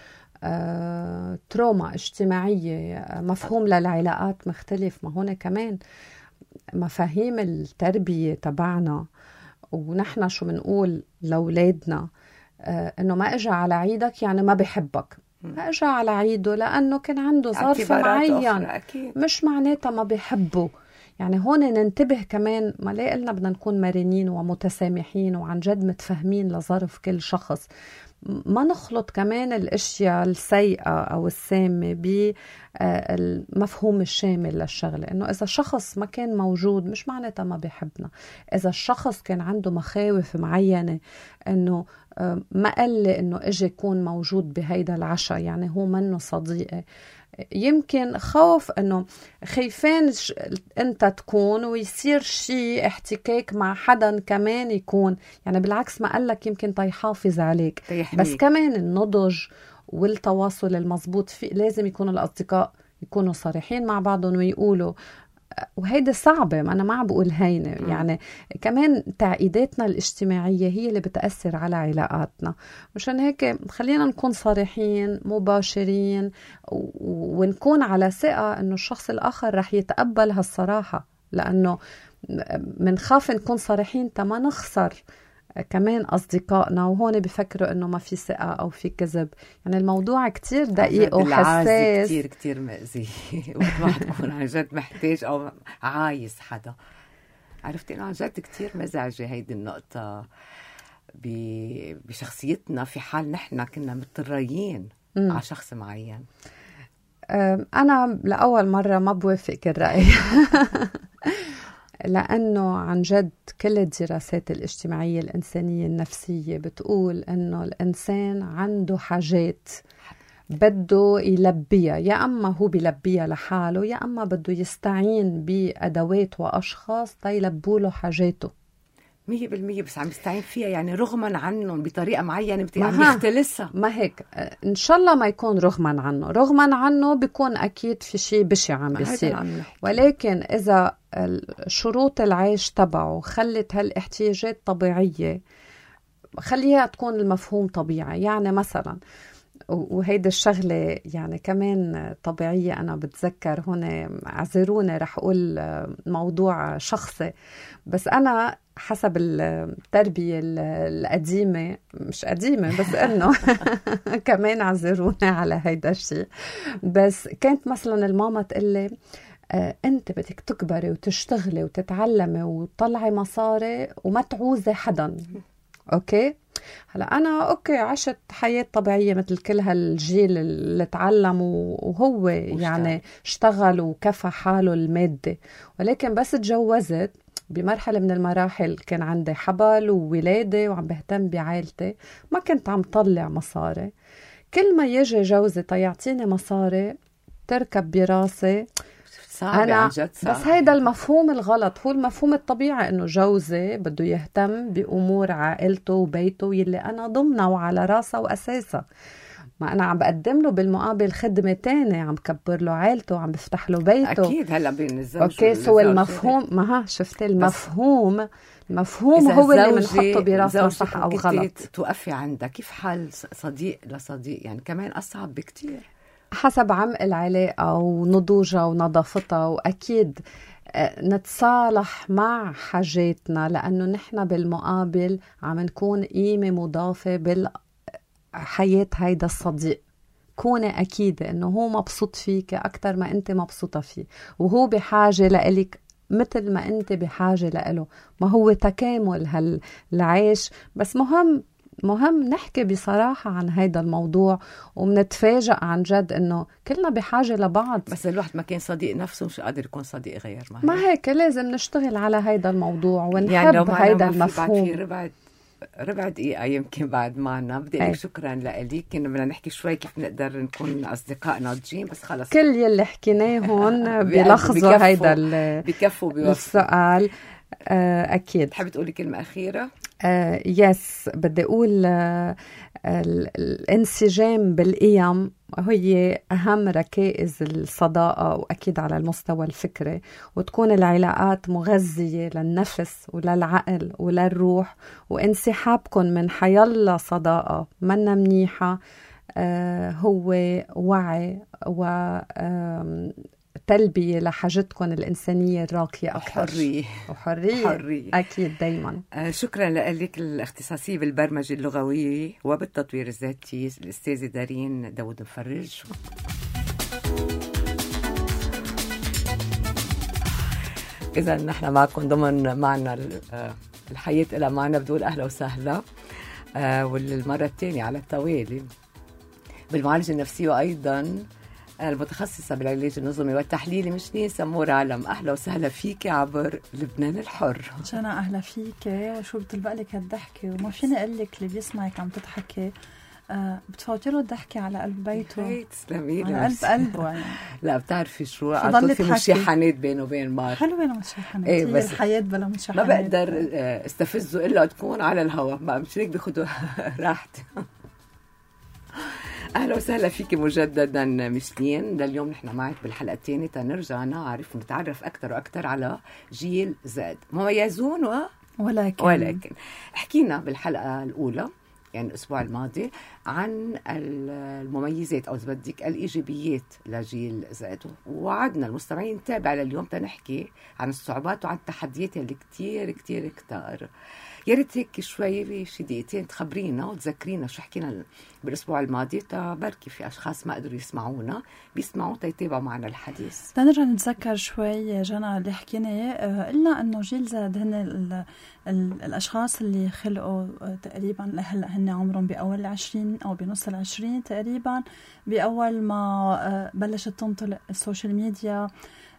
اه تروما اجتماعية، مفهوم للعلاقات مختلف. ما هون كمان مفاهيم التربية تبعنا، ونحن شو منقول لأولادنا آه إنه ما إجا على عيدك يعني ما بحبك، ما إجا على عيده لأنه كان عنده ظرف معين، مش معناتها ما بيحبه. يعني هون ننتبه كمان، ما ليه قلنا بدنا نكون مرنين ومتسامحين وعن جد متفهمين لظرف كل شخص، ما نخلط كمان الاشياء السيئة او السامة بالمفهوم الشامل للشغلة. انه اذا شخص ما كان موجود مش معناتها ما بيحبنا، اذا الشخص كان عنده مخاوف معينة انه ما قال لي انه اجي يكون موجود بهيدا العشاء يعني هو منه صديقي، يمكن خوف انه خايفين انت تكون ويصير شيء احتكاك مع حدا كمان يكون، يعني بالعكس ما قالك يمكن تيحافظ عليك تيحميك. بس كمان النضج والتواصل المضبوط في لازم يكونوا الاصدقاء يكونوا صريحين مع بعضهم ويقولوا وهيدا صعبة، ما أنا ما عم بقول هينة. م. يعني كمان تعقيداتنا الاجتماعية هي اللي بتأثر على علاقاتنا. مشان هيك خلينا نكون صريحين مباشرين ونكون على ثقة إنه الشخص الآخر رح يتقبل هالصراحة، لأنه منخاف نكون صريحين تما نخسر كمان أصدقائنا، وهون بيفكروا إنه ما في ثقة أو في كذب. يعني الموضوع كتير دقيق وحساس، كتير كتير مأذي. وقت ما تكون عن جد محتاج أو عايز حدا. عرفتي إنه عن جد كتير مزعجة هيدي النقطة بشخصيتنا في حال نحن كنا مضطرين على شخص معين. أنا لأول مرة ما بوافق الرأي لأنه عن جد كل الدراسات الاجتماعية الإنسانية النفسية بتقول أنه الإنسان عنده حاجات بده يلبيها، يا أما هو بيلبيها لحاله يا أما بده يستعين بأدوات وأشخاص تيلبوا له حاجاته. مية بالمية بس عم يستعين فيها يعني رغما عنهم بطريقة معينة عم يختلسها. ما هيك إن شاء الله ما يكون رغما عنه، رغما عنه بيكون أكيد في شيء بشع عم بيصير، ولكن إذا شروط العيش تبعه خلت هالاحتياجات طبيعية خليها تكون المفهوم طبيعي. يعني مثلا وهيدا الشغلة يعني كمان طبيعية. أنا بتذكر هنا عذروني رح أقول موضوع شخصي، بس أنا حسب التربية القديمة، مش قديمة بس إنه كمان عذروني على هيدا الشيء، بس كانت مثلا الماما تقلي آه أنت بدك تكبري وتشتغلي وتتعلمي وتطلعي مصاري وما تعوزي حدا. أوكي هلا أنا أوكي عشت حياة طبيعية مثل كل هالجيل اللي تعلم وهو مشتغل. يعني اشتغل وكفى حاله المادي، ولكن بس تجوزت بمرحلة من المراحل كان عندي حبل وولادة وعم بهتم بعائلتي، ما كنت عم طلع مصاري. كل ما يجي جوزي تيعطيني مصاري تركب براسي أنا عن جد بس هيدا المفهوم الغلط. هو المفهوم الطبيعي إنه جوزي بده يهتم بأمور عائلته وبيته يلي أنا ضمنه وعلى راسه وأساسه. ما أنا عم بقدم له بالمقابل خدمة تانية، عم بكبر له عائلته وعم بفتح له بيته. أكيد هلا بين الزوج أوكي سو المفهوم ما ها شفت المفهوم المفهوم هو اللي بنحطه براسنا صح أو غلط. توقفي عندك كيف حال صديق لصديق يعني كمان أصعب بكتير حسب عمق العلاقة ونضوجها ونظافتها، وأكيد نتصالح مع حاجاتنا لأنه نحن بالمقابل عم نكون قيمة مضافة بالحياة هيدا الصديق. كوني أكيدة أنه هو مبسوط فيك أكتر ما أنت مبسوطة فيه، وهو بحاجة لإلك مثل ما أنت بحاجة لإله. ما هو تكامل هالعيش، بس مهم مهم نحكي بصراحة عن هيدا الموضوع ومنتفاجأ عن جد إنه كلنا بحاجة لبعض. بس الواحد ما كان صديق نفسه مش قادر يكون صديق غير ما, ما هيك لازم نشتغل على هيدا الموضوع ونحب يعني هيدا المفهوم. ربع ربع دقيقة يمكن بعد معنا بدي أقول شكرا لك. كنا بدنا نحكي شوي كيف نقدر نكون أصدقاء ناضجين، بس خلص كل يلي حكيناه بلحظة هيدا بكفوا السؤال. أكيد. تحب تقولي كلمة أخيرة؟ آه يس بدي أقول آه الانسجام بالقيم هي أهم ركائز الصداقة، وأكيد على المستوى الفكري، وتكون العلاقات مغذية للنفس وللعقل وللروح، وانسحابكم من حيالله صداقة منا منيحة آه هو وعي و آه تلبية لحاجتكم الإنسانية الراقية أكثر. وحرية. وحرية. حرية. أكيد دايما. آه شكرا لك الاختصاصية بالبرمجة اللغوية وبالتطوير الذاتي الأستاذة دارين داود مفرج. إذا نحن معكم ضمن معنا الحياة إلى معنا، بدول أهلا وسهلا. آه والمرة الثانية على التوالي بالمعالجة النفسية وأيضا المتخصصة بالعلاج النظمي والتحليلي مشنين سمور عالم. أهلا وسهلا فيك عبر لبنان الحر. أنا أهلا فيك. وشو بتلبق لك هالضحكة وما فيني أقول لك اللي بيسمعك عم تضحكي آه بتفوتي له الضحكة على قلب بيته، تسلمي لي على قلب قلبه يعني. لا بتعرفي شو عطل في مشاحنات بينه وبين مار. حلوة المشاحنات. ايه بس الحياة بلا مشاحنات ما بقدر استفزه إلا تكون على الهواء، ما مش هيك بياخدوا راحتي. اهلا وسهلا فيك مجددا مشلين. لليوم نحن معك بالحلقه الثانيه تنرجع نعرف ونتعرف اكثر واكثر على جيل زد، مميزون و ولكن ولكن حكينا بالحلقه الاولى يعني الأسبوع الماضي عن المميزات أو إذا بدك الإيجابيات لجيل زد، ووعدنا المستمعين نتابع لليوم تنحكي عن الصعوبات وعن التحديات اللي كتير كتير كتار. يا ريت هيك شوي شي دقيقتين تخبرينا وتذكرينا شو حكينا بالأسبوع الماضي، تبركي في أشخاص ما قدروا يسمعونا بيسمعوا تيتابعوا معنا الحديث. تنرجع نتذكر شوي جنى اللي حكينا، إلا أنه جيل زد هن ال ال الأشخاص اللي خلقوا تقريبا هلأ هن عمرهم بأول العشرين أو بنص العشرين تقريبا، بأول ما بلشت تنطلق السوشيال ميديا،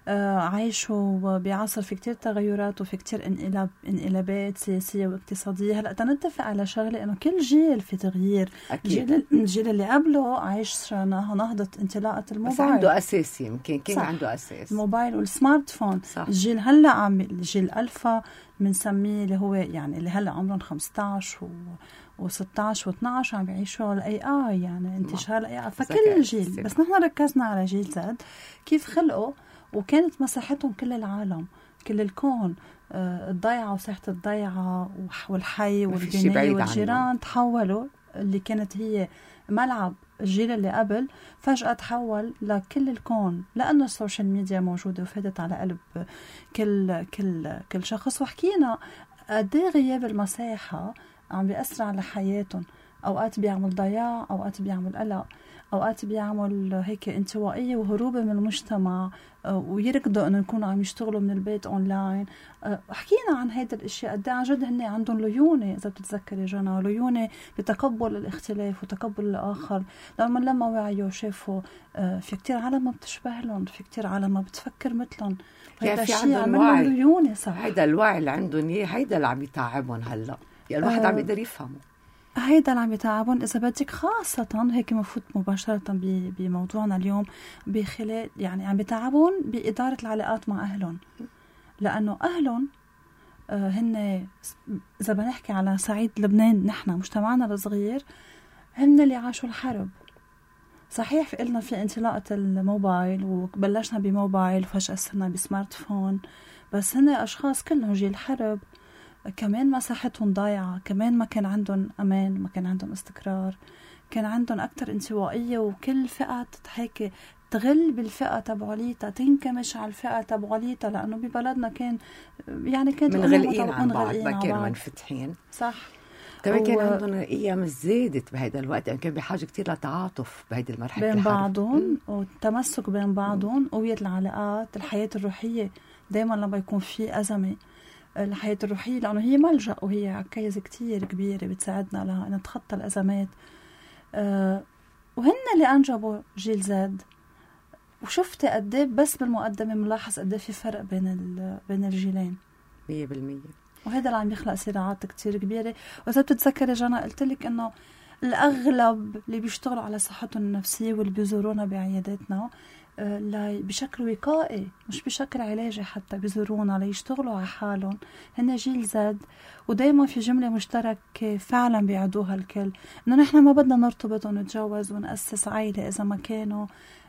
عايشوا بعصر في كتير تغيرات وفي كتير انقلاب انقلابات سياسية واقتصادية. هلأ تنتفق على شغلة إنه كل جيل في تغيير. الجيل, الجيل اللي قبله عايش نهضة انطلاقة الموبايل، بس عنده أساس، يمكن كان عنده أساس الموبايل والسمارت فون. صح. الجيل هلأ عم الجيل ألفا بنسميه اللي هو يعني اللي هلأ عمرهم خمسة عشر و و16 و12 عم بيعيشوا الاي اي، يعني انتشار الاي اي. فكل جيل، بس نحن ركزنا على جيل زد كيف خلقوا وكانت مساحتهم كل العالم كل الكون، آه الضيعة وساحة الضيعة والحي والبناية والجيران تحولوا اللي كانت هي ملعب الجيل اللي قبل فجأة تحول لكل الكون، لأنه السوشيال ميديا موجودة وفادت على قلب كل كل كل شخص. وحكينا قد ايه غياب المساحة عم بيأثر على حياتهم، أوقات بيعمل ضياع، أوقات بيعمل قلق، أوقات بيعمل هيك انطوائية وهروب من المجتمع، ويركضوا إنه يكونوا عم يشتغلوا من البيت أونلاين. حكينا عن هيدا الأشياء قد ايه عن جد هن عندهم ليونة، إذا بتتذكري جنى، ليونة بتقبل الاختلاف وتقبل الآخر. لما لما وعيوا شافوا في كتير عالم ما بتشبه لهم، في كتير عالم ما بتفكر مثلهم، هيدا الشيء عملهم ليونة. صح، هيدا الوعي اللي عندهم هيدا اللي عم يتعبهم هلا، يعني الواحد عم يقدر يفهمه. هيدا اللي عم يتعبون إذا بدك، خاصة هيك مفوت مباشرة بموضوعنا اليوم بخلال يعني عم يتعبون بإدارة العلاقات مع أهلهم، لأنه أهلهم آه هن إذا بنحكي على صعيد لبنان نحن مجتمعنا الصغير هن اللي عاشوا الحرب. صحيح في قلنا في انطلاقة الموبايل وبلشنا بموبايل وفجأة صرنا بسمارت فون، بس هن أشخاص كلهم جيل الحرب، كمان مساحتهم ضايعة، كمان ما كان عندهم أمان، ما كان عندهم استقرار، كان عندهم أكتر انطوائية، وكل فئة هيك تغل بالفئة تبعوليتها، تنكمش على الفئة تبعوليتها، لأنه ببلدنا كان يعني كانت منغلقين عن بعض، ما كانوا منفتحين. صح. كمان كان و... عندهم أيام زادت بهذا الوقت، يعني كان بحاجة كتير لتعاطف بهذه المرحلة بين بعضهم والتمسك بين بعضهم، قوية العلاقات، الحياة الروحية. دايما لما يكون في أزمة الحياة الروحية، لأنه هي ملجأ وهي عكايز كتير كبيرة بتساعدنا لها أن نتخطى الأزمات. أه وهن اللي أنجبوا جيل زد. وشفت قديه بس بالمقدمة ملاحظ قديه في فرق بين بين الجيلين مية بالمية، وهذا اللي عم يخلق صراعات كتير كبيرة. وإذا بتتذكري جنى قلت لك إنه الأغلب اللي بيشتغلوا على صحتهم النفسية واللي بيزورونا بعياداتنا بشكل وقائي مش بشكل علاجي، حتى بيزورونا ليشتغلوا على حالهم، هن جيل زد. ودايما في جملة مشتركة فعلا بيعدوها الكل، إنه نحن ما بدنا نرتبط ونتجوز ونأسس عائلة إذا ما كانوا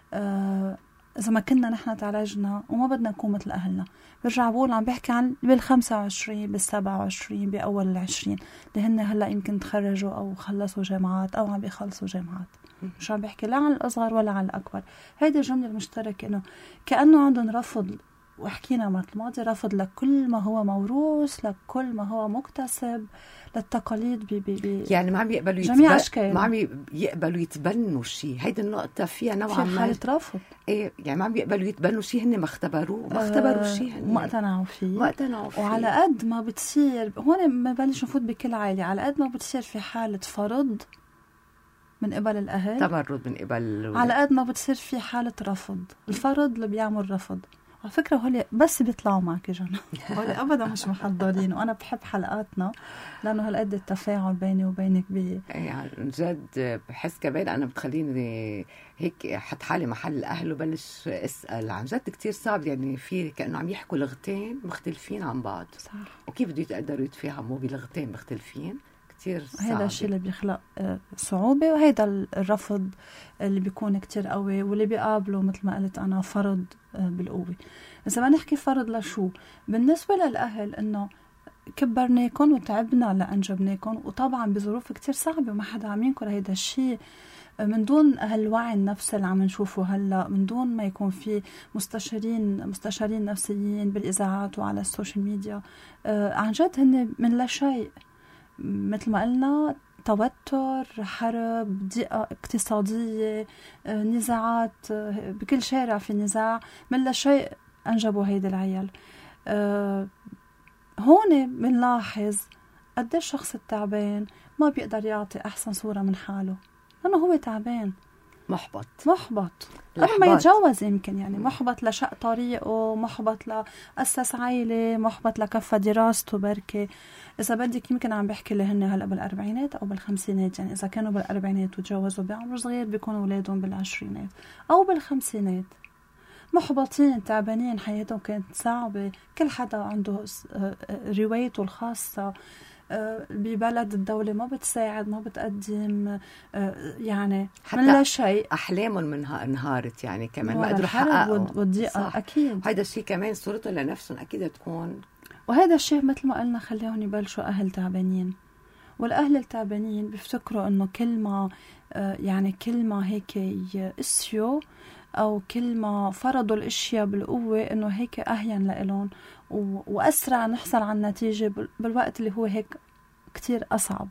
آه إذا ما كنا نحن تعالجنا، وما بدنا نكون مثل أهلنا. برجع بقول عم بحكي عن بالخمسة وعشرين بالسبعة وعشرين بأول العشرين اللي هن هلأ يمكن تخرجوا أو خلصوا جامعات أو عم بيخلصوا جامعات. مش عم بحكي لا عن الأصغر ولا عن الأكبر. هيدا الجملة المشتركة إنه كأنه عندهم رفض، وحكينا مرة الماضي، رفض لكل ما هو موروث، لكل ما هو مكتسب، للتقاليد بي بي بي يعني ما عم يقبلوا جميع أشكال، ما عم يقبلوا يتبنوا شيء. هيدا النقطة فيها نوعا ما في حالة رفض. إيه يعني ما عم يقبلوا يتبنوا شيء هن ما اختبروه، ما اختبروا آه شيء ما اقتنعوا فيه، ما اقتنعوا فيه. وعلى قد ما بتصير هون ما بلش نفوت بكل عائلة، على قد ما بتصير في حالة فرض من قبل الأهل، تمرد من قبل، على قد ما بتصير في حالة رفض. الفرض اللي بيعمل رفض على فكرة هولي بس بيطلعوا معك جنى، هولي أبدا مش محضرين. وأنا بحب حلقاتنا لأنه هالقد التفاعل بيني وبينك بي يعني جد بحس كمان أنا بتخليني هيك حط حالي محل الأهل وبلش أسأل عن جد كتير صعب، يعني في كأنه عم يحكوا لغتين مختلفين عن بعض. صح. وكيف بده يقدروا يتفاهموا بلغتين مختلفين؟ كتير صعب. هذا الشيء اللي بيخلق صعوبة، وهذا الرفض اللي بيكون كتير قوي، واللي بيقابله مثل ما قلت أنا فرض بالقوة. إذا ما نحكي فرض لشو بالنسبة للأهل، إنه كبرناكم وتعبنا لأنجبناكم، وطبعا بظروف كتير صعبة وما حدا عم ينكر هيدا الشيء، من دون هالوعي النفسي اللي عم نشوفه هلا، من دون ما يكون في مستشارين مستشارين نفسيين بالإذاعات وعلى السوشيال ميديا. آه عن جد هن من لا شيء، مثل ما قلنا توتر، حرب، ضيقة اقتصادية، آه نزاعات، آه بكل شارع في نزاع، من لا شيء أنجبوا هيدا العيال. آه هون بنلاحظ قد الشخص التعبان ما بيقدر يعطي أحسن صورة من حاله، لأنه هو تعبان، محبط محبط قبل ما يتجوز يمكن، يعني محبط لشق طريقه، محبط لأسس عائلة، محبط لكفى دراسته بركة. إذا بدك يمكن عم بحكي لهن هلأ بالأربعينات أو بالخمسينات، يعني إذا كانوا بالأربعينات وتجوزوا بعمر صغير بيكونوا أولادهم بالعشرينات أو بالخمسينات، محبطين تعبانين، حياتهم كانت صعبة، كل حدا عنده روايته الخاصة، ببلد الدولة ما بتساعد ما بتقدم، يعني من لا شيء، أحلامهم منها انهارت، يعني كمان ما قدروا يحققوا والضيقة أكيد. هذا الشيء كمان صورته لنفسهم أكيد تكون، وهذا الشيء مثل ما قلنا خليهم يبلشوا أهل تعبانين، والأهل التعبانين بيفتكروا إنه كلمة يعني كلمة هيك يقسيوا أو كلمة فرضوا الأشياء بالقوة إنه هيك أهين لإلهم وأسرع نحصل على النتيجة، بالوقت اللي هو هيك كتير أصعب.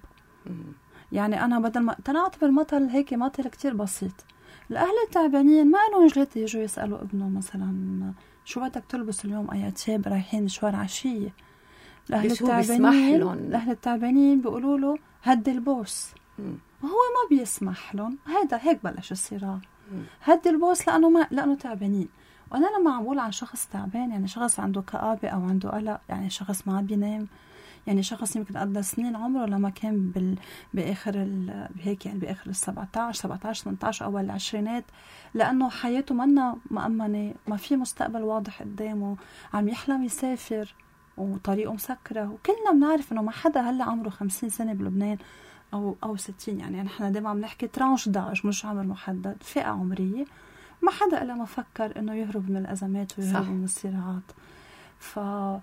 يعني أنا بدل ما تنعطي بالمثل هيك مثل كتير بسيط، الأهل التعبانين ما لهم جلد يجوا يسألوا ابنه مثلا شو بدك تلبس اليوم أي تياب رايحين مشوار عشية. الأهل التعبانين الأهل التعبانين بيقولوا له هدي البوس، وهو ما بيسمح لهم. هذا هيك بلش الصراع، هدي البوس لأنه ما لأنه تعبانين. وأنا لما عم بقول عن شخص تعبان، يعني شخص عنده كآبة أو عنده قلق، يعني شخص ما بينام، يعني شخص يمكن قضى سنين عمره لما كان بال... بآخر ال... بهيك يعني بآخر السبعتاش سبعتاش ثمنتاش أول العشرينات، لأنه حياته منا مأمنة، ما في مستقبل واضح قدامه، عم يحلم يسافر وطريقه مسكرة. وكلنا بنعرف إنه ما حدا هلا عمره خمسين سنة بلبنان أو أو ستين، يعني نحن دايما عم نحكي ترانش داج مش عمر محدد، فئة عمرية، ما حدا إلا ما فكر إنه يهرب من الأزمات ويهرب صح. من الصراعات. ف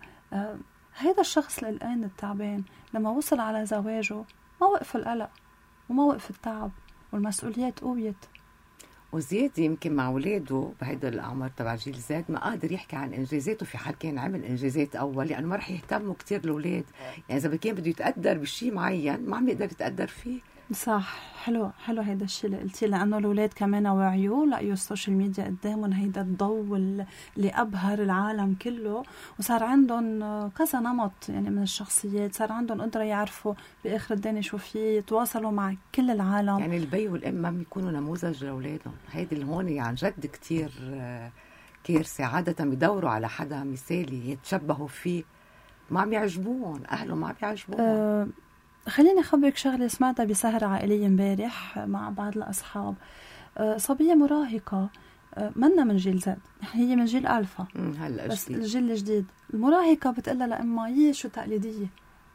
هذا الشخص الآن التعبان لما وصل على زواجه ما وقف القلق وما وقف التعب والمسؤوليات قويت، وزياد يمكن مع ولاده بهيدا الأعمار تبع جيل زاد ما قادر يحكي عن إنجازاته في حال كان عمل إنجازات أول، لأنه ما رح يهتموا كتير الأولاد. يعني إذا كان بده يتقدر بشيء معين ما عم يقدر يتقدر فيه. صح، حلو حلو هيدا الشيء اللي قلتي، لأنه الأولاد كمان وعيوا لقيوا السوشيال ميديا قدامهم هيدا الضوء اللي أبهر العالم كله، وصار عندهم كذا نمط يعني من الشخصيات، صار عندهم قدرة يعرفوا بآخر الدنيا شو فيه، يتواصلوا مع كل العالم. يعني البي والأم ما بيكونوا نموذج لأولادهم، هيدي اللي هون عن جد كتير كارثة. عادة بيدوروا على حدا مثالي يتشبهوا فيه، ما عم يعجبوهم أهله، ما عم يعجبوهم. أه خليني أخبرك شغلة سمعتها بسهرة عائلية امبارح مع بعض الأصحاب. أه صبية مراهقة، أه منا من جيل زد، هي من جيل ألفا بس جديد. الجيل الجديد المراهقة بتقلها لأمها هي شو تقليدية.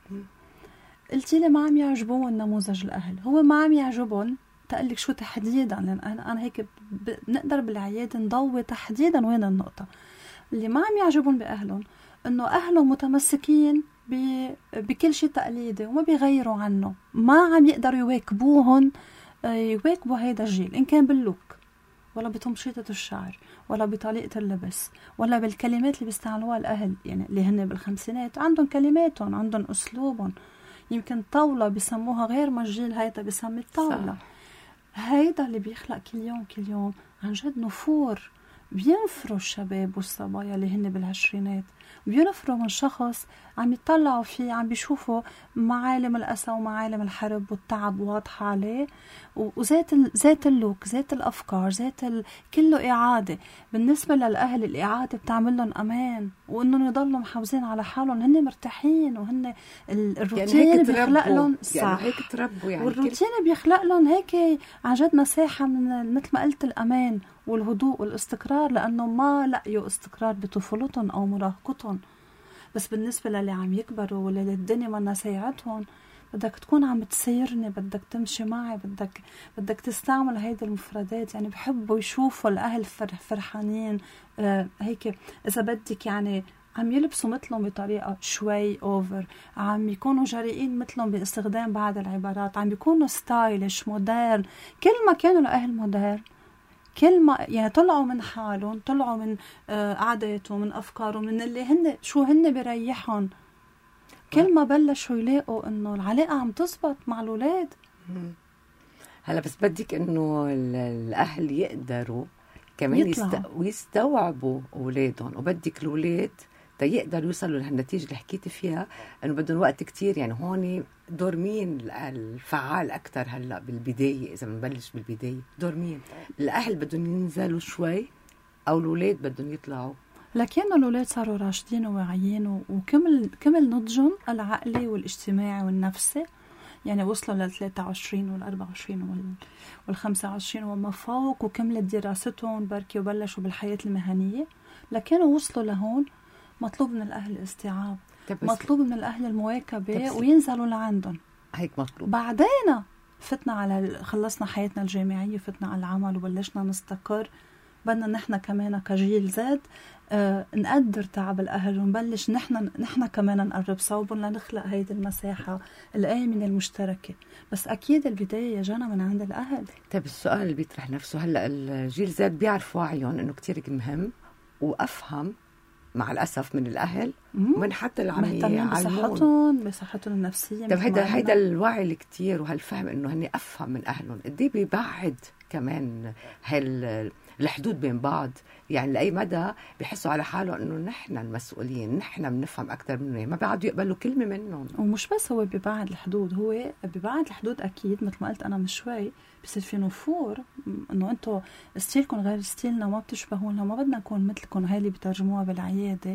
قلتي لي ما عم يعجبون نموذج الأهل، هو ما عم يعجبون تقلك شو تحديدا، لأن أنا, أنا هيك بنقدر بالعيادة نضوي تحديدا وين النقطة اللي ما عم يعجبون بأهلهم، إنه أهلهم متمسكين بكل شيء تقليدي وما بيغيروا عنه، ما عم يقدروا يواكبوهن يواكبوا هيدا الجيل، إن كان باللوك ولا بتمشيطة الشعر ولا بطريقة اللبس ولا بالكلمات اللي بيستعملوها الأهل. يعني اللي هن بالخمسينات عندهم كلماتهم، عندهم أسلوبهم، يمكن طاولة بيسموها غير ما الجيل هيدا بيسمي الطاولة. هيدا اللي بيخلق كل يوم كل يوم عن جد نفور، بينفروا الشباب والصبايا اللي هن بالعشرينات، بينفروا من شخص عم يطلعوا فيه، عم بيشوفوا معالم الأسى ومعالم الحرب والتعب واضحة عليه، وذات ذات اللوك، ذات الأفكار، ذات ال... كله إعادة. بالنسبة للأهل الإعادة بتعمل لهم أمان، وإنهم يضلوا محافظين على حالهم، هن مرتاحين، وهن الروتين يعني بيخلق لهم صح، يعني هيك تربوا، يعني والروتين كل... بيخلق لهم هيك عن جد مساحة من مثل ما قلت الأمان والهدوء والاستقرار، لأنه ما لقيوا استقرار بطفولتهم أو مراهقتهم. بس بالنسبة للي عم يكبروا واللي الدنيا منا ساعتهم، بدك تكون عم تسيرني، بدك تمشي معي، بدك بدك تستعمل هيدي المفردات. يعني بحبوا يشوفوا الأهل فرح فرحانين آه هيك إذا بدك، يعني عم يلبسوا مثلهم بطريقة شوي أوفر، عم يكونوا جريئين مثلهم باستخدام بعض العبارات، عم يكونوا ستايلش مودرن. كل ما كانوا الأهل مودرن، كل ما يعني طلعوا من حالهم، طلعوا من آه عاداتهم، من أفكارهم، من اللي هن شو هن بريحهم. كل ما بلشوا يلاقوا انه العلاقه عم تزبط مع الاولاد. هلا بس بدك انه الاهل يقدروا كمان يست... ويستوعبوا اولادهم، وبدك الاولاد تيقدروا يوصلوا لهالنتيجه اللي حكيتي فيها، انه بدهم وقت كتير. يعني هون دور مين الفعال اكثر هلا بالبدايه؟ اذا بنبلش بالبدايه، دور مين؟ الاهل بدهم ينزلوا شوي او الاولاد بدهم يطلعوا؟ لكن الأولاد صاروا راشدين وواعيين، وكمل كمل نضجهم العقلي والاجتماعي والنفسي. يعني وصلوا لل ثلاثة وعشرين وال أربعة وعشرين وال خمسة وعشرين وما فوق، وكملت دراستهم بركي وبلشوا بالحياة المهنية. لكن وصلوا لهون مطلوب من الأهل الاستيعاب، مطلوب من الأهل المواكبة وينزلوا لعندهم. هيك مطلوب. بعدين فتنا على خلصنا حياتنا الجامعية، فتنا على العمل وبلشنا نستقر. بدنا نحن كمان كجيل زاد آه نقدر تعب الأهل، ونبلش نحن نحن كمان نقرب صوبهم لنخلق هيدي المساحة الآمنة المشتركة. بس أكيد البداية يا جانا من عند الأهل. طيب السؤال اللي بيطرح نفسه هلا، الجيل زاد بيعرف وعيهم إنه كتير مهم، وأفهم مع الأسف من الأهل ومن حتى اللي عم مهتمين بصحتهم بصحتهم النفسية. طيب هيدا هيدا الوعي الكتير وهالفهم إنه هني أفهم من أهلهم، قديه بيبعد كمان هال الحدود بين بعض؟ يعني لأي مدى بيحسوا على حالهم إنه نحن المسؤولين، نحن بنفهم أكتر منهم، ما بيعدوا يقبلوا كلمة منهم. ومش بس هو بيبعد الحدود، هو بيبعد الحدود أكيد مثل ما قلت أنا من شوي. بصير في نفور إنه أنتوا ستيلكم غير ستيلنا، ما بتشبهونا، ما بدنا نكون مثلكم. هاي اللي بترجموها بالعيادة.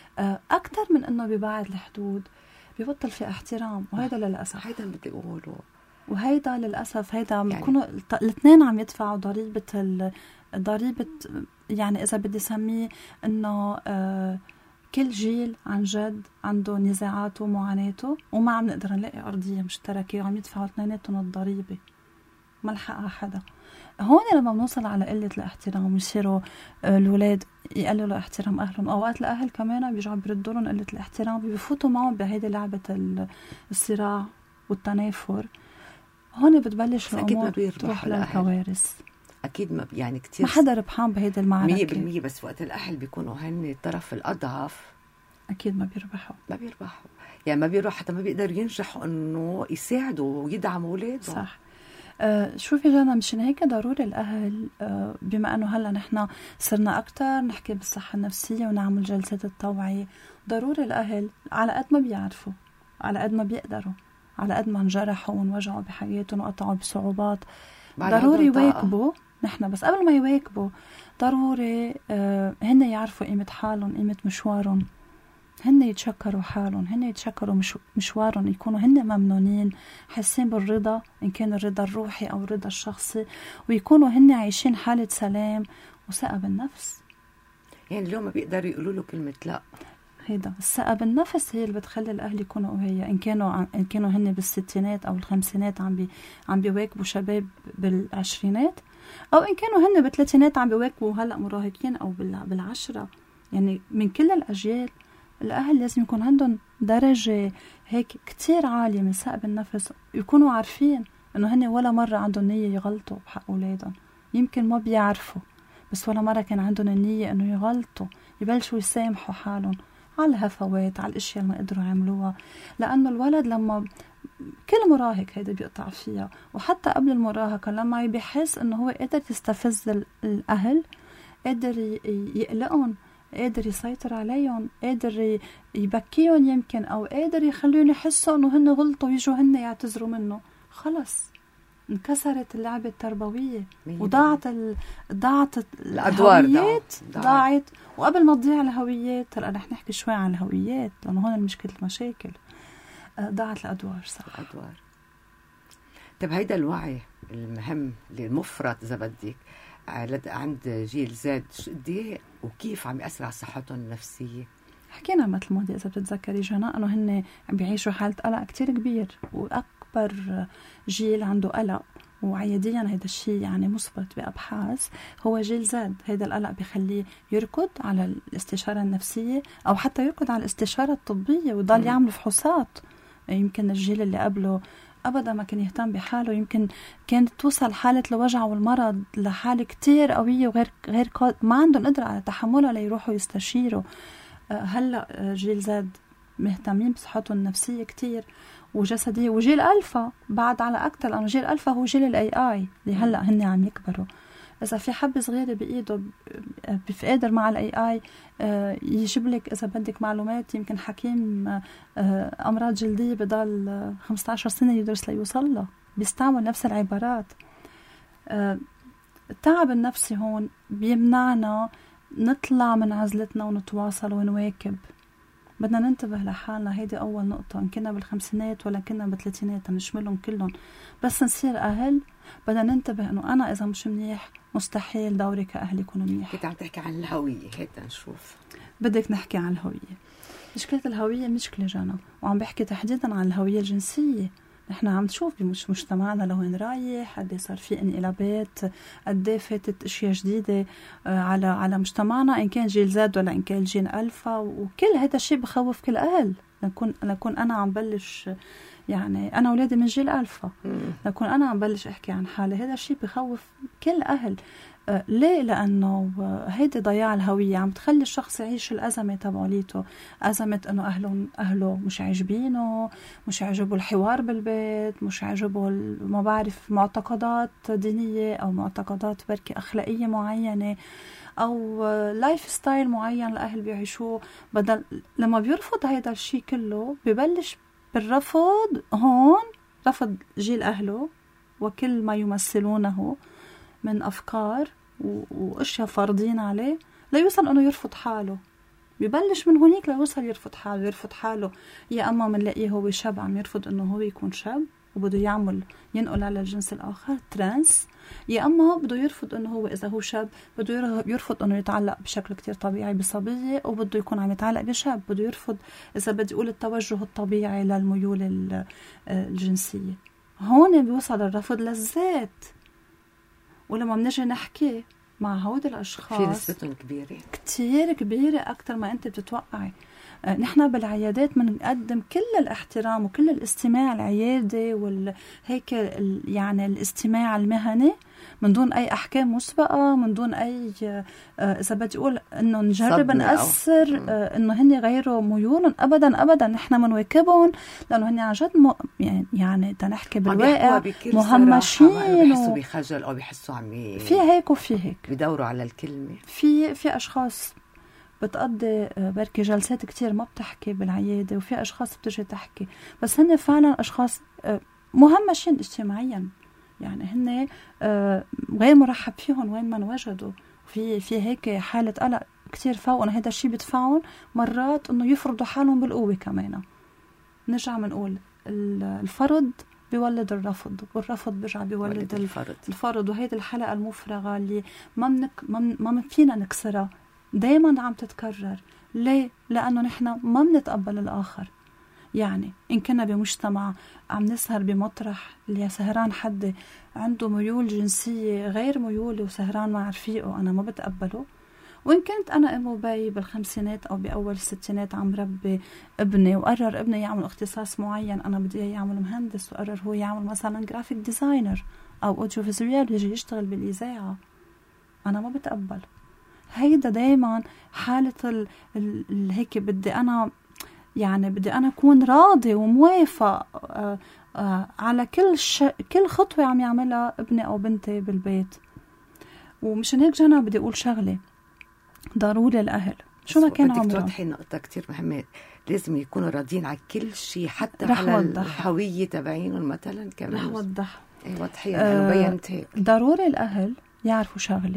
أكتر من إنه بيبعد الحدود، بيبطل في احترام، وهذا للأسف. هيدا اللي بدي أقوله، وهيدا للأسف هيدا عم يكونوا يعني الاثنين عم يدفعوا ضريبة ال ضريبة. يعني إذا بدي سميه إنه آه كل جيل عن جد عنده نزاعاته ومعاناته، وما عم نقدر نلاقي أرضية مشتركة، وعم يدفعوا اثنيناتهم الضريبة، ما لحقها حدا. هون لما بنوصل على قلة الاحترام، يصيروا آه الولاد يقللوا احترام أهلهم. أوقات الأهل كمان بيرجعوا بيردوا لهم قلة الاحترام، بيفوتوا معهم بهيدي لعبة الصراع والتنافر. هون بتبلش الأمور تروح للكوارث. أكيد ما يعني كتير ما حدا ربحان بهيدا المعركة مية بالمية. بس وقت الأهل بيكونوا هن الطرف الأضعف أكيد ما بيربحوا ما بيربحوا يعني ما بيروحوا، حتى ما بيقدروا ينجحوا إنه يساعدوا ويدعموا أولادهم. صح. آه شوفي جانا، مشان هيك ضروري الأهل آه بما أنه هلا نحن صرنا أكتر نحكي بالصحة النفسية ونعمل جلسات التوعية، ضروري الأهل على قد ما بيعرفوا، على قد ما بيقدروا، على قد ما انجرحوا وانوجعوا بحياتهم وقطعوا بصعوبات، ضروري يواكبوا. نحن بس قبل ما يواكبوا ضروري آه هن يعرفوا قيمة حالهم، قيمة مشوارهم، هن يتشكروا حالهم، هن يتشكروا مش مشوارهم، يكونوا هن ممنونين، حاسين بالرضا إن كان الرضا الروحي أو الرضا الشخصي، ويكونوا هن عايشين حالة سلام وثقة بالنفس. يعني اليوم ما بيقدروا يقولوا له كلمة لا. هيدا الثقة بالنفس هي اللي بتخلي الأهل يكونوا قوية. إن كانوا إن كانوا هن بالستينات أو الخمسينات عم بي عم بيواكبوا شباب بالعشرينات، أو إن كانوا هن بالثلاثينات عم بيواكبوا هلأ مراهقين أو بالعشرة. يعني من كل الأجيال الأهل لازم يكون عندهم درجة هيك كتير عالية من ثقة بالنفس، يكونوا عارفين إنه هن ولا مرة عندهم نية يغلطوا بحق أولادهم. يمكن ما بيعرفوا، بس ولا مرة كان عندهم النية إنه يغلطوا، يبلشوا يسامحوا حالهم على الهفوات، على الاشياء اللي ما قدروا يعملوها. لانه الولد لما كل مراهق هيدا بيقطع فيها، وحتى قبل المراهقه لما بيحس انه هو قادر يستفز الاهل، قادر يقلقهم، قادر يسيطر عليهم، قادر يبكيهم يمكن، او قادر يخليهم يحسوا انه هن غلطوا ويجوا هن يعتذروا منه، خلص انكسرت اللعبة التربوية وضاعت ال... ضاعت الهويات، ضاعت. وقبل ما تضيع الهويات، هلا رح نحكي شوي عن الهويات لأنه هون المشكلة المشاكل، ضاعت الأدوار. صح، الأدوار. طيب هيدا الوعي المهم اللي المفرط إذا بدك عند جيل زاد قديه وكيف عم يأثر على صحتهم النفسية؟ حكينا مثل الماضي إذا بتتذكري جنى أنه هن عم بيعيشوا حالة قلق كتير كبير، وأكبر جيل عنده قلق، وعياديا هيدا الشيء يعني مثبت بأبحاث، هو جيل زاد. هيدا القلق بيخليه يركض على الاستشارة النفسية أو حتى يركض على الاستشارة الطبية ويضل يعمل فحوصات. يمكن الجيل اللي قبله أبدا ما كان يهتم بحاله، يمكن كانت توصل حالة الوجع والمرض لحالة كتير قوية وغير غير ما عندهم قدرة على تحملها ليروحوا يستشيروا. هلأ جيل زاد مهتمين بصحتهم النفسية كتير وجسدية، وجيل ألفا بعد على أكتر، لأنه جيل ألفا هو جيل الاي اي اللي هلأ هن عم يكبروا. إذا في حبة صغيرة بإيده بقادر مع الاي اي يجيب لك إذا بدك معلومات يمكن حكيم أمراض جلدية بضل خمسة عشر سنة يدرس ليوصل له، بيستعمل نفس العبارات. التعب النفسي هون بيمنعنا نطلع من عزلتنا ونتواصل ونواكب. بدنا ننتبه لحالنا، هيدي أول نقطة. إن كنا بالخمسينات ولا كنا بالثلاثينات نشملهم كلهم، بس نصير أهل بدنا ننتبه إنه أنا إذا مش منيح مستحيل دوري كأهل يكونوا منيح. كنت عم تحكي عن الهوية، هيك نشوف. بدك نحكي عن الهوية. مشكلة الهوية مشكلة جانا، وعم بحكي تحديدا عن الهوية الجنسية. نحن عم نشوف بمش مجتمعنا لوين رايح، قد صار في انقلابات، قد فاتت اشياء جديده على على مجتمعنا، ان كان جيل زاد ولا ان كان جيل الفا، وكل هذا الشيء بخوف كل اهل. لنكون لنكون انا عم بلش، يعني انا اولادي من جيل الفا، لنكون انا عم بلش احكي عن حالي، هذا الشيء بخوف كل اهل. آه ليه؟ لأنه هيدي ضياع الهوية عم تخلي الشخص يعيش الأزمة تبعوليته، أزمة أنه أهله أهله مش عاجبينه، مش عاجبه الحوار بالبيت، مش عاجبه ما بعرف معتقدات دينية أو معتقدات بركة أخلاقية معينة أو لايف ستايل معين الأهل بيعيشوه. بدل لما بيرفض هيدا الشيء كله ببلش بالرفض، هون رفض جيل أهله وكل ما يمثلونه من أفكار وأشياء فرضين عليه ليوصل أنه يرفض حاله. بيبلش من هونيك ليوصل يرفض حاله يرفض حاله يا أما منلاقيه هو شاب عم يرفض أنه هو يكون شاب وبده يعمل ينقل على الجنس الآخر ترانس، يا أما بده يرفض أنه هو إذا هو شاب بده يرفض أنه يتعلق بشكل كتير طبيعي بصبية وبده يكون عم يتعلق بشاب، بده يرفض إذا بدي أقول التوجه الطبيعي للميول الجنسية. هون بيوصل الرفض للذات. ولما بنجي نحكي مع هود الأشخاص في نسبتهم كبيرة كتير كبيرة أكتر ما أنت بتتوقعي. آه نحن بالعيادات بنقدم كل الاحترام وكل الاستماع العيادي والهيك يعني الاستماع المهني من دون أي أحكام مسبقة، من دون أي آه إذا بدي أقول إنه نجرب نأثر آه إنه هني غيروا ميولهم. أبدا أبدا نحن منواكبهم لأنه هني عن جد م... يعني يعني تنحكي بالواقع مهمشين بيحسوا بخجل أو بيحسوا عم في هيك وفي هيك بيدوروا على الكلمة. في في أشخاص بتقضي بركي جلسات كتير ما بتحكي بالعيادة، وفي أشخاص بتجي تحكي، بس هن فعلا أشخاص مهمشين اجتماعيا، يعني هن غير مرحب فيهم وين ما وجدوا. في في هيك حالة قلق كتير فوق، هذا الشيء بدفعهم مرات إنه يفرضوا حالهم بالقوة كمان. نرجع منقول الفرض بيولد الرفض، والرفض بيرجع بيولد الفرض الفرض وهيدي الحلقة المفرغة اللي ما منك ما ما فينا نكسرها، دايما عم تتكرر. ليه؟ لأنه نحن ما بنتقبل الآخر. يعني إن كنا بمجتمع عم نسهر بمطرح اللي سهران حد عنده ميول جنسية غير ميولي وسهران مع رفيقه، أنا ما بتقبله. وإن كنت أنا أم وبي بالخمسينات أو بأول الستينات عم ربي ابني وقرر ابني يعمل اختصاص معين، أنا بدي يعمل مهندس وقرر هو يعمل مثلا جرافيك ديزاينر أو أوديو فيزوال يجي يشتغل بالإذاعة، أنا ما بتقبل. هيدا دايما حالة ال ال هيك بدي أنا يعني بدي أنا أكون راضي وموافق آآ آآ على كل ش... كل خطوة عم يعملها ابني أو بنتي بالبيت. ومشان هيك جانا بدي أقول شغلة ضروري الأهل شو ما كان عمرهم. توضحي نقطة كتير مهمة، لازم يكونوا راضيين على كل شيء حتى على الهوية تبعينهم مثلا كمان. رح وضح اي وضحية لأنه بينت هيك. ضروري الأهل يعرفوا شغلة،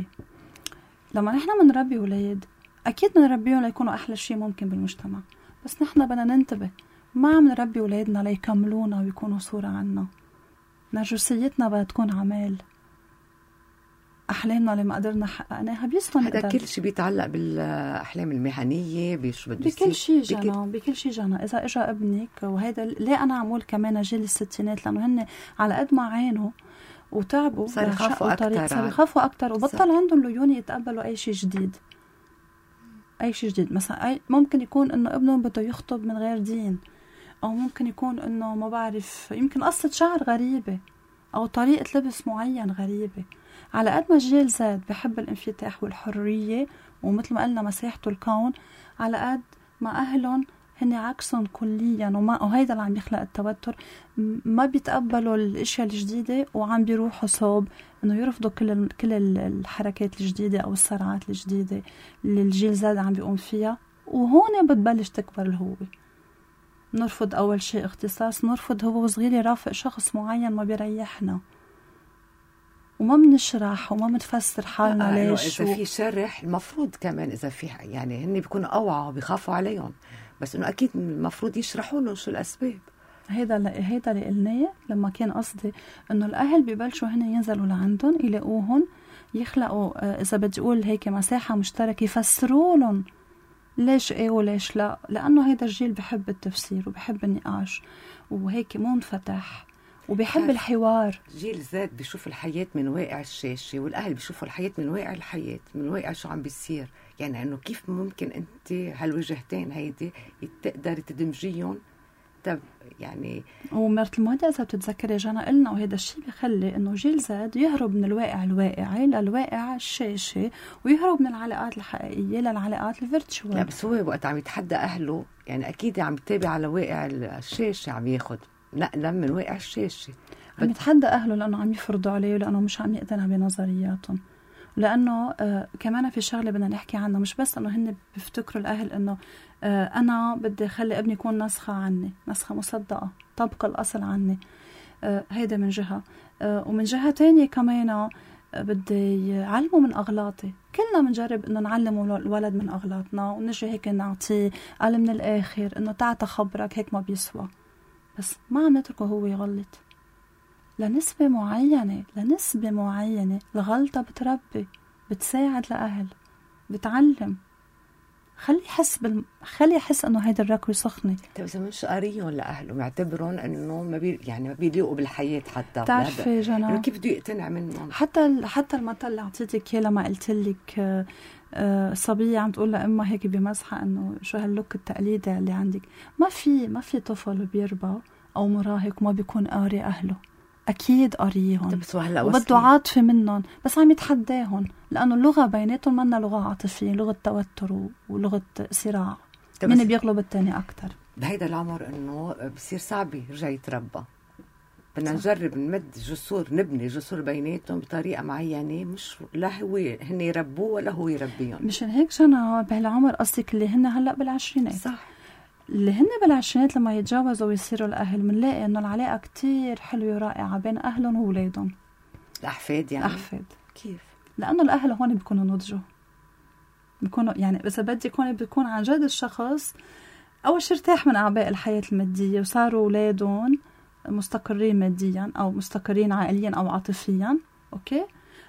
لما نحن منربي ولاد أكيد منربيهم ليكونوا أحلى شيء ممكن بالمجتمع، بس نحن بدنا ننتبه ما عم نربي ولادنا ليكملونا ويكونوا صورة عنا. نرجسيتنا بدها تكون عمال، أحلامنا اللي ما قدرنا حققناها بيصير هذا كل شيء بيتعلق بالأحلام المهنية بيش بده بكل شيء جانا بكل شيء جانا. إذا إجا ابنك وهيدا ليه أنا عمول كمان جيل الستينات لأنه هن على قد ما عانوا وتعبوا صار يخافوا أكتر صار يخافوا أكتر وبطل عندهم ليون يتقبلوا أي شيء جديد. أي شيء جديد مثلا أي ممكن يكون إنه ابنهم بده يخطب من غير دين، أو ممكن يكون إنه ما بعرف يمكن قصة شعر غريبة أو طريقة لبس معين غريبة. على قد ما الجيل زاد بحب الانفتاح والحرية ومثل ما قلنا مساحته الكون، على قد ما أهلهم هن عكسهم كليا وما وهيدا اللي عم يخلق التوتر. ما بيتقبلوا الاشياء الجديده وعم بيروحوا صوب انه يرفضوا كل كل الحركات الجديده او الصراعات الجديده اللي الجيل زاد عم بيقوم فيها. وهون بتبلش تكبر الهوة. نرفض اول شيء اختصاص، نرفض هو صغير يرافق شخص معين ما بيريحنا وما بنشرح وما بنفسر حالنا آه ليش. إذا و... في شرح المفروض كمان إذا في يعني هن بيكونوا أوعى وبيخافوا عليهم، بس إنه أكيد المفروض يشرحوا له شو الأسباب. هيدا ل... هيدا اللي قلناه لما كان قصدي إنه الأهل ببلشوا هن ينزلوا لعندهم يلاقوهم يخلقوا إذا بدي أقول هيك مساحة مشتركة يفسروا لهم ليش إيه وليش لا، لأنه هيدا الجيل بحب التفسير وبحب النقاش وهيك منفتح وبيحب الحوار. جيل زاد بيشوف الحياة من واقع الشاشة، والأهل بيشوفوا الحياة من واقع الحياة، من واقع شو عم بيصير. يعني إنه كيف ممكن أنت هالوجهتين هيدي تقدر تدمجيهم؟ طب يعني ومرة الماضية إذا بتتذكري جانا قلنا وهذا الشيء بيخلي إنه جيل زاد يهرب من الواقع الواقعي للواقع الشاشة ويهرب من العلاقات الحقيقية للعلاقات الفيرتشوال. لا بس هو وقت عم يتحدى أهله يعني أكيد عم يتابع على واقع الشاشة، عم ياخد نقلا من واقع الشاشة، عم يتحدى أهله لأنه عم يفرضوا عليه ولأنه مش عم يقتنع بنظرياتهم. لأنه آه كمان في شغلة بدنا نحكي عنها، مش بس أنه هن بيفتكروا الأهل أنه آه أنا بدي أخلي ابني يكون نسخة عني، نسخة مصدقة طبق الأصل عني. آه هيدا من جهة. آه ومن جهة تانية كمان آه بدي يعلموا من أغلاطي. كلنا منجرب أنه نعلم الولد من أغلاطنا ونجي هيك نعطيه قال من الآخر أنه تعال خبرك هيك ما بيسوى، بس ما عم نتركه هو يغلط لنسبة معينة. لنسبة معينة الغلطة بتربي، بتساعد لأهل، بتعلم. خلي يحس بال... خلي يحس انه هيدا الركوة سخنة. طيب اذا مش قاريهم لاهلهم يعتبرون انه ما بي... يعني ما بيليقوا بالحياة حتى. بتعرفي جنا كيف بده يقتنع منهم؟ حتى ال... حتى المثل اللي اعطيتك اياه لما قلت لك آه... آه... صبية عم تقول لأمها هيك بمزحة انه شو هاللوك التقليدي اللي عندك. ما في ما في طفل بيربى او مراهق ما بيكون قاري اهله، أكيد قاريهم وبده عاطفة منهم، بس عم يتحداهم لأنه اللغة بيناتهم منا لغة عاطفية، لغة توتر ولغة صراع، من بيغلب التاني أكتر. بهيدا العمر إنه بصير صعب يرجع يتربى. بدنا نجرب نمد جسور، نبني جسور بيناتهم بطريقة معينة، مش لا هو هن يربوه ولا هو يربيهم. مشان هيك جانا بهالعمر قصدك اللي هن هلأ بالعشرينات، صح، اللي هن بالعشرينات لما يتجاوزوا ويصيروا الأهل منلاقي إنه العلاقة كتير حلوة ورائعة بين أهلهم وولادهم. الأحفاد يعني؟ الأحفاد. كيف؟ لأنه الأهل هون بيكونوا نضجوا، بيكونوا يعني إذا بدي يكون بيكون عن جد الشخص أول شيء ارتاح من أعباء الحياة المادية وصاروا أولادهم مستقرين ماديا أو مستقرين عائليا أو عاطفيا. أوكي،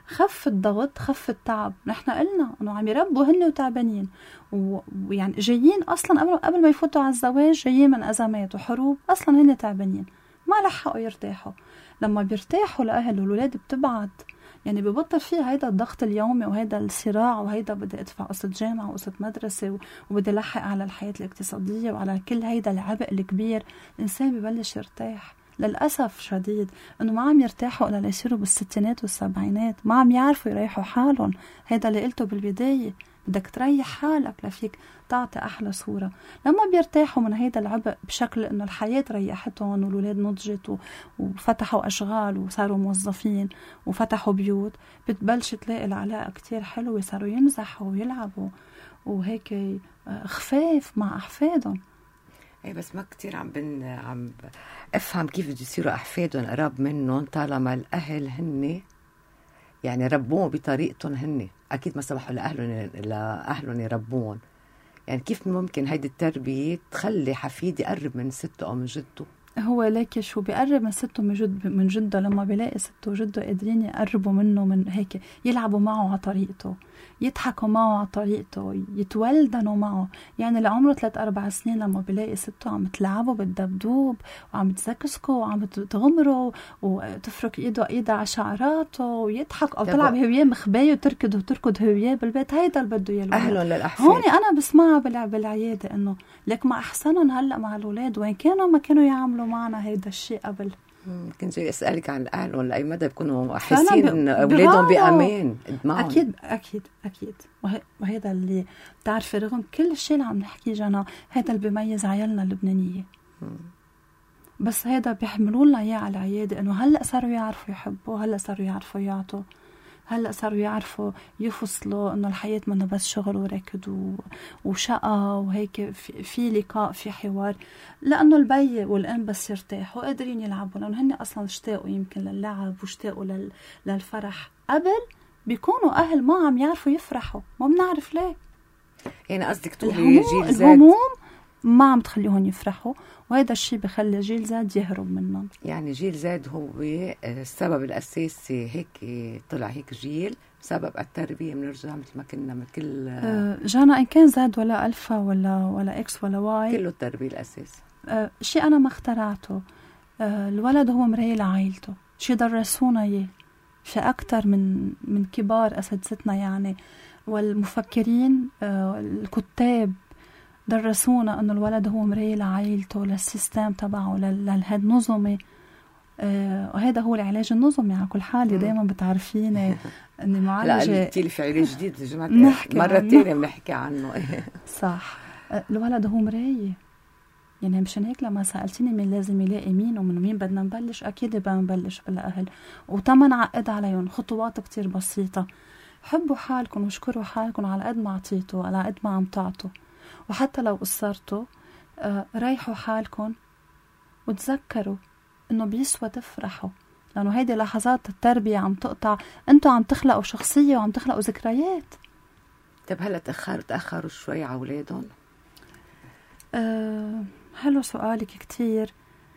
خف الضغط، خف التعب. نحن قلنا انه عم يربوا هن وتعبانين، ويعني جايين اصلا قبل قبل ما يفوتوا على الزواج جايين من ازمات وحروب، اصلا هن تعبانين ما لحقوا يرتاحوا. لما بيرتاحوا الاهل والولاد بتبعد، يعني ببطل فيها هيدا الضغط اليومي وهيدا الصراع وهيدا بدي ادفع قسط جامعه وقسط مدرسه وبدي لحق على الحياه الاقتصاديه وعلى كل هيدا العبء الكبير. الانسان ببلش يرتاح. للأسف شديد إنه ما عم يرتاحوا إلا ليصيروا بالستينات والسبعينات، ما عم يعرفوا يريحوا حالهم. هذا اللي قلته بالبداية، بدك تريح حالك لفيك تعطي أحلى صورة. لما بيرتاحوا من هذا العبء بشكل إنه الحياة ريحتهم والولاد نضجت وفتحوا أشغال وصاروا موظفين وفتحوا بيوت، بتبلش تلاقي العلاقة كتير حلوة، صاروا يمزحوا ويلعبوا وهيك خفاف مع أحفادهم. اي بس ما كتير عم بن عم افهم كيف بده يصيروا احفادهم قراب منهم طالما الاهل هن يعني ربوهم بطريقتهم هن، اكيد ما سمحوا لاهلهم لاهلهم يربوهم. يعني كيف ممكن هيدي التربيه تخلي حفيد يقرب من سته او من جده؟ هو ليك شو بيقرب من سته من جد من جده، لما بيلاقي سته وجده قادرين يقربوا منه، من هيك يلعبوا معه على طريقته، يضحكوا معه على طريقته، يتولدنوا معه. يعني لعمره ثلاث أربع سنين لما بيلاقي سته عم تلعبوا بالدبدوب وعم تزكسكوا وعم تغمروا وتفرك ايده ايدها على شعراته ويضحك، او تلعب هوية مخبايه وتركض وتركض هوية بالبيت، هيدا اللي بده اياه اهلهم للاحفاد. هون انا بسمعها بالعياده انه لك ما احسنهم هلا مع الاولاد، وين كانوا ما كانوا يعملوا معنا هيدا الشيء قبل. كنت جاي اسالك عن اهلهم لاي مدى بيكونوا حاسين ان اولادهم بامان معهم؟ اكيد اكيد اكيد. وهذا اللي بتعرفي رغم كل الشيء اللي عم نحكيه جانا، هذا اللي بيميز عيالنا اللبنانيه. بس هذا بيحملوا لنا اياه على العياده، انه هلا صاروا يعرفوا يحبوا، هلا صاروا يعرفوا يعطوا، هلا صاروا يعرفوا يفصلوا انه الحياه منه بس شغل وركض وشقه وهيك، في, في لقاء، في حوار، لانه البي والام بس يرتاحوا قادرين يلعبوا، لانه هن اصلا اشتاقوا يمكن للعب واشتاقوا لل... للفرح. قبل بيكونوا اهل ما عم يعرفوا يفرحوا، ما بنعرف ليه. يعني قصدك تقولي جيل زاد الهموم ما عم تخليهم يفرحوا، وهذا الشيء بخلي جيل زاد يهرب منهم. يعني جيل زاد هو السبب الأساسي، هيك طلع هيك جيل بسبب التربية. بنرجع مثل ما كنا من كل أه جانا إن كان زاد ولا ألفا ولا ولا إكس ولا واي، كله التربية الأساس. أه شيء أنا ما اخترعته. أه الولد هو مراية لعائلته، شيء درسونا إياه في أكتر من من كبار أساتذتنا يعني، والمفكرين أه الكتاب درسونا أنه الولد هو مراية لعائلته، للسيستم تبعه، للنظمي. آه وهذا هو العلاج النظمي على كل حال. دايما بتعرفيني أني معالجة. لا قلتي لي في علاج جديد يا جماعة، مرة تانية بنحكي عنه. صح. آه الولد هو مراية. يعني مشان هيك لما سألتيني مين لازم يلاقي مين ومن مين بدنا نبلش، أكيد بدنا نبلش بالأهل، وتمن عقد عليهم خطوات كتير بسيطة. حبوا حالكم واشكروا حالكم على قد ما عطيتوا، على قد ما عم تعطوا، وحتى لو قصرتوا آه ريحوا حالكم وتذكروا انه بيسوى تفرحوا، لانه هيدي لحظات التربية عم تقطع، انتوا عم تخلقوا شخصية وعم تخلقوا ذكريات. طب هلا تأخروا تأخروا شوي على أولادهم؟ أه حلو سؤالك كتير.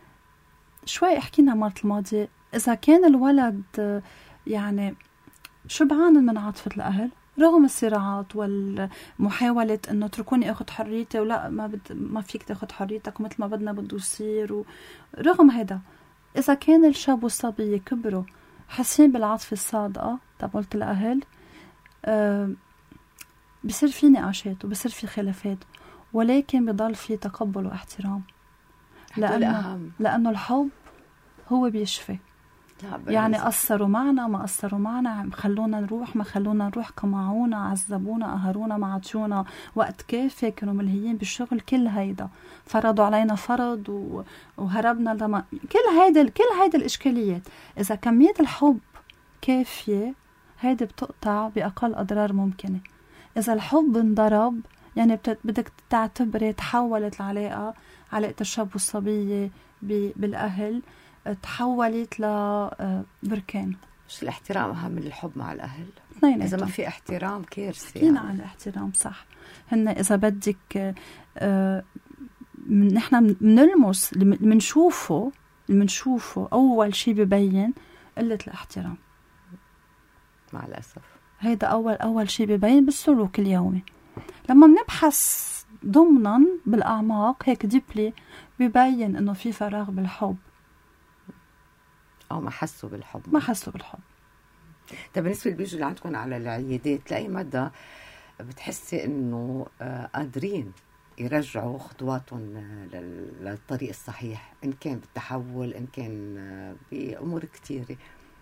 شوي احكينا مرة الماضية، اذا كان الولد يعني شبعان من عاطفة الاهل رغم الصراعات والمحاولة انه تركوني اخذ حريتي، ولا ما بد ما فيك تاخذ حريتك ومثل ما بدنا بده يصير، ورغم هذا اذا كان الشاب والصبية كبروا حاسين بالعاطفة الصادقة تبعت الاهل، أه بصير في نقاشات وبصير في خلافات، ولكن بضل في تقبل واحترام، لانه لانه الحب هو بيشفي. يعني قصروا معنا ما قصروا معنا، خلونا نروح ما خلونا نروح، قمعونا عذبونا قهرونا ما عطونا وقت كافي، كانوا ملهيين بالشغل، كل هيدا فرضوا علينا فرض و... وهربنا لما كل هيدا كل هيدا الاشكاليات. اذا كمية الحب كافية هيدا بتقطع باقل اضرار ممكنة. اذا الحب انضرب يعني بدك تعتبري تحولت العلاقة، علاقة الشاب والصبية بالاهل تحولت لبركان. مش الاحترام أهم من الحب مع الأهل؟ إذا ما في احترام كارثة. يعني عن الاحترام صح. هن إذا بدك آه نحن بنلمس اللي بنشوفه اللي بنشوفه أول شيء ببين قلة الاحترام مع الأسف. هيدا أول أول شيء ببين بالسلوك اليومي. لما بنبحث ضمنا بالأعماق هيك ديبلي ببين إنه في فراغ بالحب، أو ما حسوا بالحب. ما حسوا بالحب. طب بالنسبة اللي بيجوا لعندكم على العيادات، لأي مدى بتحسي إنه قادرين يرجعوا خطواتهم للطريق الصحيح، إن كان بالتحول إن كان بأمور كتيرة؟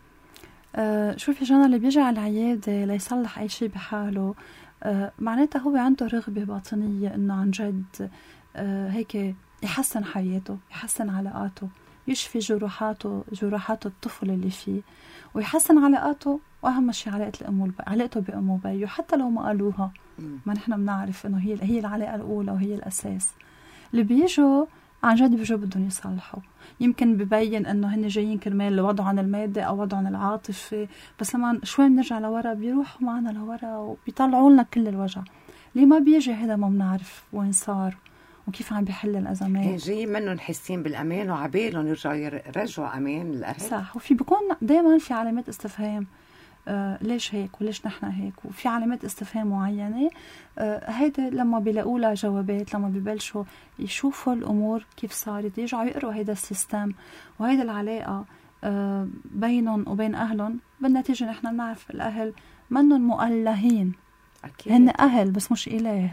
أه شوفي جانا اللي بيجي على العيادة ليصلح أي شيء بحاله أه معناتها هو عنده رغبة باطنية إنه عن جد أه هيك يحسن حياته، يحسن علاقاته، يشفي جروحاته جروحات الطفل اللي فيه، ويحسن علاقاته، واهم شيء علاقه الام علاقته بامه وبيه، حتى لو ما قالوها ما نحن بنعرف انه هي هي العلاقه الاولى وهي الاساس. اللي بيجوا عن جد بيجوا بدهم يصلحوا، يمكن ببين انه هن جايين كرمال وضعهم المادي او وضعهم العاطفي، بس لما شوي بنرجع لورا بيروحوا معنا لورا وبيطلعوا لنا كل الوجع. اللي ما بيجي هذا ما بنعرف وين صار وكيف عم بيحل الأزمات. جاي منهم حاسين بالأمان وعبالهم يرجعوا يرجعوا أمان الأهل. صح. وفي بيكون دايما في علامات استفهام، آه ليش هيك وليش نحن هيك، وفي علامات استفهام معينة. آه هيدا لما بيلاقوا لها جوابات، لما بيبلشوا يشوفوا الأمور كيف صارت، يرجعوا يقروا هيدا السيستم وهيدا العلاقة آه بينهم وبين أهلهم. بالنتيجة نحن بنعرف الأهل منهم مؤلهين، أكيد. هن أهل بس مش إله،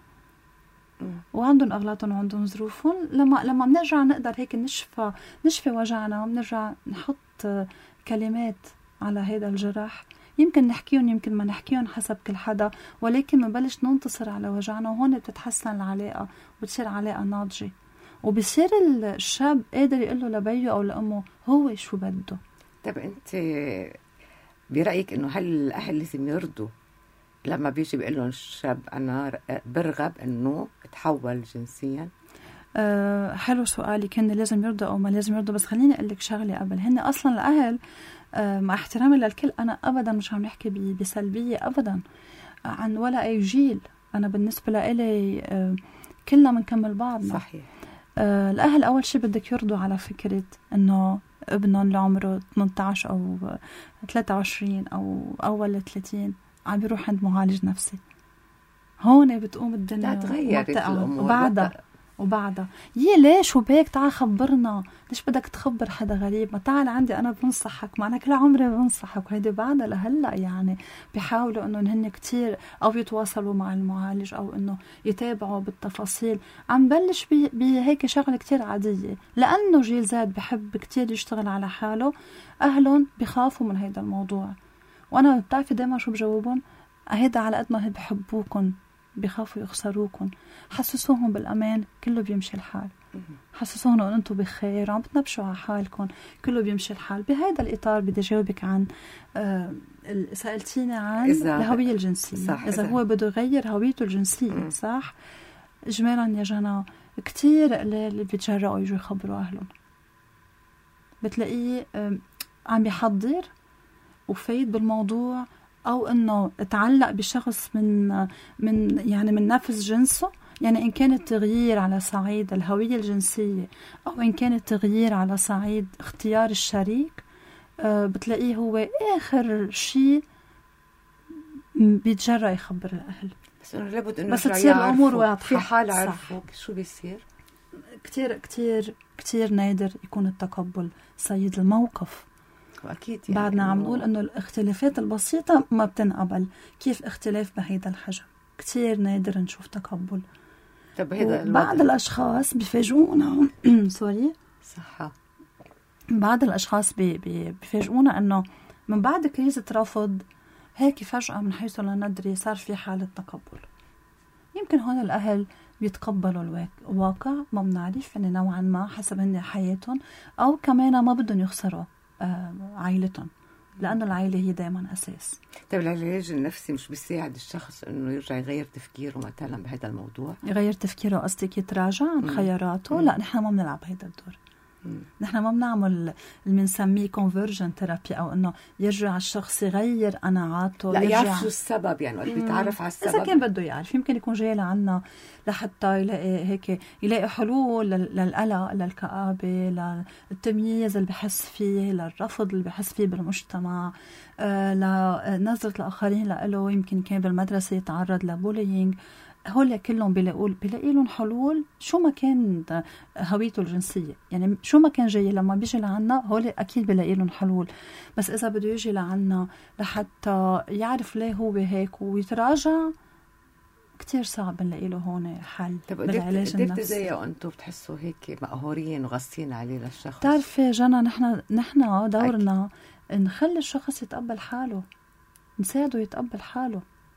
وعندهم أغلاطهم وعندهم ظروفهم. لما لما بنرجع نقدر هيك نشفى نشفى وجعنا، وبنرجع نحط كلمات على هذا الجرح، يمكن نحكيهم يمكن ما نحكيهم حسب كل حدا، ولكن منبلش ننتصر على وجعنا، وهون بتتحسن العلاقة وبتصير علاقة ناضجة، وبصير الشاب قادر يقول له لبيه أو لأمه هو شو بده. طب أنت برأيك إنه هل الأهل لازم يرضوا لما بيجي بيقول لهم الشاب أنا برغب إنه اتحول جنسيا؟ أه حلو سؤالي، كان لازم يرضى أو ما لازم يرضى. بس خليني أقول لك شغلة قبل. هن أصلا الأهل أه مع احترامي للكل، أنا أبدا مش عم نحكي بسلبية أبدا عن ولا أي جيل. أنا بالنسبة لإلي أه كلنا منكمل بعضنا. صحيح. أه الأهل أول شيء بدك يرضوا على فكرة إنه ابنهم اللي عمره ثمانية عشر أو ثلاثة وعشرين أو أول ثلاثين عم بيروح عند معالج نفسي. هون بتقوم الدنيا تغيرت الأمور وبعدها وبعدها يي ليش وبيك تعال خبرنا، ليش بدك تخبر حدا غريب؟ ما تعال عندي أنا بنصحك، ما أنا كل عمري بنصحك. وهيدي بعدها لهلأ يعني بيحاولوا إنه هن كتير أو يتواصلوا مع المعالج أو إنه يتابعوا بالتفاصيل. عم بلش بهيك شغلة كتير عادية، لأنه جيل زاد بحب كتير يشتغل على حاله. أهلهم بيخافوا من هيدا الموضوع، وأنا بتعرفي دايما شو بجاوبهم؟ هيدا على قد ما بحبوكم بيخافوا يخسروكم. حسسوهم بالأمان، كله بيمشي الحال. حسسوهم أن أنتم بخير عم بتنبشوا على حالكم، كله بيمشي الحال. بهذا الإطار بدي جاوبك عن آه سألتيني عن الهوية الجنسية. صح. إذا هو بده يغير هويته الجنسية. م. صح. إجمالا يا جنى كتير اللي بيتجرأوا يجوا يخبروا أهلهم، بتلاقيه آه عم بيحضر وفايد بالموضوع، أو إنه تعلق بشخص من من يعني من نفس جنسه. يعني إن كان التغيير على صعيد الهوية الجنسية أو إن كان التغيير على صعيد اختيار الشريك، آه بتلاقيه هو آخر شيء بيتجرأ يخبر الأهل. بس إنه لابد إنه بس تصير الأمور واضحة. في حال عرفوك شو بيصير؟ كتير كتير كتير نادر يكون التقبل سيد الموقف. وأكيد يعني بعدنا عم نقول إنه الاختلافات البسيطة ما بتنقبل، كيف اختلاف بهيدا الحجم كتير نادر نشوف تقبل. طب هيدا بعض الأشخاص بيفاجئونا سوري صح بعض الأشخاص بي بي بيفاجئونا إنه من بعد كريزة رفض هيك فجأة من حيث لا ندري صار في حالة تقبل. يمكن هون الأهل بيتقبلوا الواقع، ما بنعرف يعني نوعا ما حسب هن حياتهم، أو كمان ما بدهم يخسروا عائلتهم، لأنه العائلة هي دائما أساس. طيب العلاج النفسي مش بيساعد الشخص إنه يرجع يغير تفكيره مثلا بهذا الموضوع؟ يغير تفكيره قصدك يتراجع عن خياراته؟ لا، نحن ما بنلعب هذا الدور. مم. نحن ما بنعمل اللي بنسميه conversion therapy، أو إنه يرجع الشخص يغير قناعاته. لا، يعرف شو السبب، يعني بيتعرف على السبب. إذا كان بده يعرف، يمكن يكون جاي لعنا لحتى يلاقي هيك يلاقي حلول للقلق، للكآبة، للتمييز اللي بحس فيه، للرفض اللي بحس فيه بالمجتمع، آه لنظرة الآخرين له. يمكن كان بالمدرسة يتعرض لبولينج. هول كلهم بيلاقوا بيلاقي لهم حلول شو ما كان هويته الجنسية. يعني شو ما كان جاي لما بيجي لعنا هول أكيد بيلاقي لهم حلول. بس إذا بده يجي لعنا لحتى يعرف ليه هو هيك ويتراجع، كتير صعب نلاقي له هون حل بالعلاج النفسي. ازاي وانتم بتحسوا هيك مقهورين وغصين عليه للشخص؟ تعرفي جنى، نحن نحن دورنا نخلي الشخص يتقبل حاله، نساعده يتقبل حاله.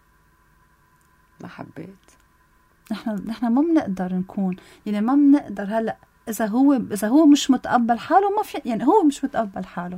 ما حبيت نحن نحن ما بنقدر نكون، يعني ما بنقدر هلا اذا هو اذا هو مش متقبل حاله ما في، يعني هو مش متقبل حاله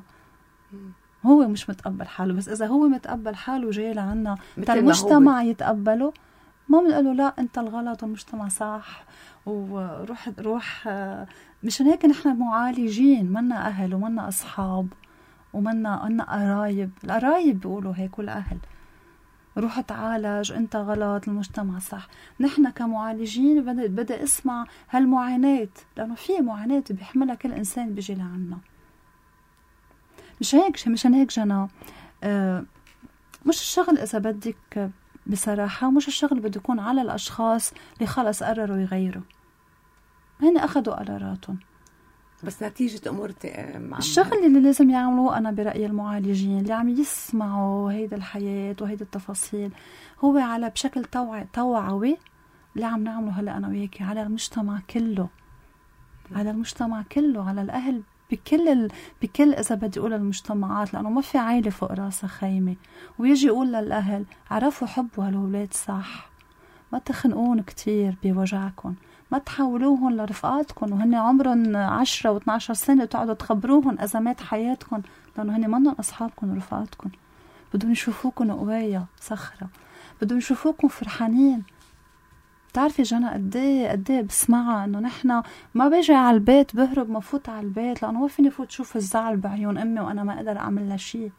هو مش متقبل حاله. بس اذا هو متقبل حاله وجاي لعنا المجتمع يتقبله، ما بنقول له لا انت الغلط والمجتمع صح وروح روح. مشان هيك نحن معالجين، منا اهل ومنا اصحاب ومنا منا قرايب. القرايب بيقولوا هيك والأهل، روح تعالج، انت غلط، المجتمع صح. نحن كمعالجين بدأ, بدأ اسمع هالمعاناة، لأنه في معاناة بيحملها كل إنسان بيجي لعنا. مش هيك مشان هيك جنى آه مش الشغل إذا بدك بصراحة، مش الشغل بده يكون على الأشخاص اللي خلص قرروا يغيروا، هن أخذوا قراراتهم، بس نتيجة أمور مع الشغل اللي لازم يعملوه أنا برأيي المعالجين اللي عم يسمعوا هيدا الحياة وهيدا التفاصيل هو على بشكل توع... توعوي اللي عم نعمله هلأ أنا وياكي على المجتمع كله، على المجتمع كله، على الأهل بكل ال... بكل إذا بدي أقول المجتمعات، لأنه ما في عائلة فوق راسها خيمة. ويجي يقول للأهل عرفوا حبوا هالولاد صح، ما تخنقون كتير بوجعكم، ما تحولوهم لرفقاتكم وهن عمرهم عشرة واثنى عشر سنة وتقعدوا تخبروهم أزمات حياتكم، لأنه هن منهم أصحابكم ورفقاتكم. بدهم يشوفوكم قوية صخرة، بدهم يشوفوكم فرحانين. بتعرفي جنى قديه قديه بسمعها انه نحن ما بيجي على البيت بهرب ما فوت على البيت، لانه ما فيني فوت شوف الزعل بعيون امي وانا ما اقدر اعمل لها شيء.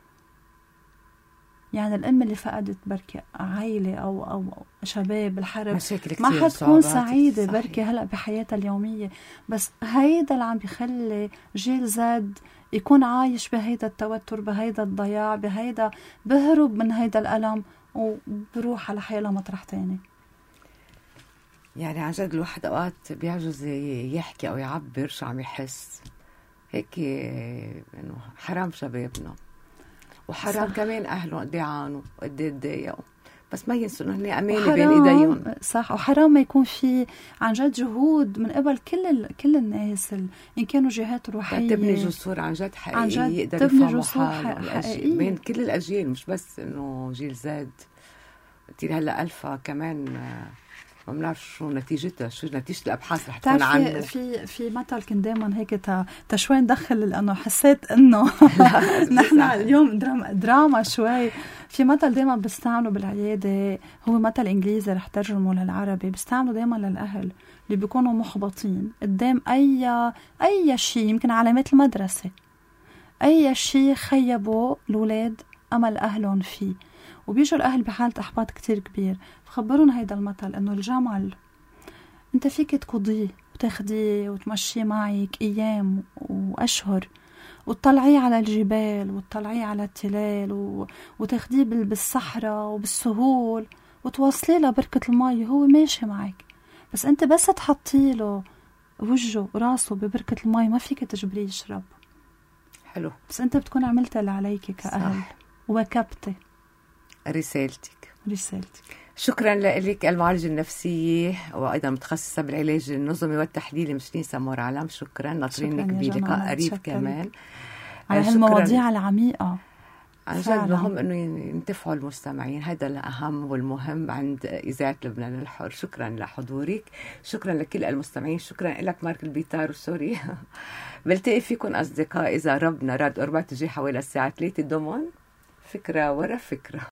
يعني الام اللي فقدت بركي عائله او او شباب بالحرب ما حتكون سعيده بركي هلا بحياتها اليوميه، بس هيدا اللي عم بيخلي جيل زاد يكون عايش بهيدا التوتر، بهيدا الضياع، بهيدا بهرب من هيدا الالم وبروح على حاله مطرح تاني. يعني عن جد الواحد اوقات بيعجز يحكي او يعبر شو عم يحس، هيك انه حرام شبابنا وحرام صح. كمان اهلهم قد ايه عانوا وقد ايه تضايقوا، بس ما ينسوا انه هن امانه بين ايديهم. صح، وحرام ما يكون في عن جد جهود من قبل كل ال... كل الناس ال... ان كانوا جهات روحيه تبني جسور عن جد حقيقيه يقدر يفهموا حالهم بين كل الاجيال، مش بس انه جيل زاد. كثير هلا الفا كمان ما بنعرف شو نتيجتها، شو نتيجة الأبحاث رح تكون عنه. في في مثل كنت دايما هيك تا, تا شوي ندخل، لأنه حسيت إنه نحن اليوم دراما, دراما شوي. في مثل دايما بستعمله بالعيادة، هو مثل إنجليزي رح ترجمه للعربي، بستعمله دايما للأهل اللي بيكونوا محبطين قدام أي أي شيء، يمكن علامات المدرسة، أي شيء خيبوا الأولاد أمل أهلهم فيه، وبيجوا الأهل بحالة إحباط كتير كبير. فخبرونا هيدا المثل إنه الجمل أنت فيك تقضيه وتاخديه وتمشيه معك أيام وأشهر، وتطلعيه على الجبال وتطلعيه على التلال و... وتاخديه بالصحراء وبالسهول وتوصليه لبركة المي وهو ماشي معك، بس أنت بس تحطيله وجهه وراسه ببركة المي ما فيك تجبريه يشرب. حلو، بس أنت بتكون عملت اللي عليك كأهل وواكبتي رسالتك. رسالتك. شكرا لك المعالجة النفسية وأيضا متخصصة بالعلاج النظمي والتحليلي مشرين سمور علم. شكرا، ناطرينك بلقاء قريب كمان على هالمواضيع العميقة. عن جد مهم أنه ينتفعوا المستمعين، هذا الأهم والمهم عند إذاعة لبنان الحر. شكرا لحضورك، شكرا لكل المستمعين، شكرا لك مارك البيتار سوري. بلتقي فيكم أصدقاء إذا ربنا راد قربات تجي حوالي الساعة ثلاثة ضمن فكرة ورا فكرة.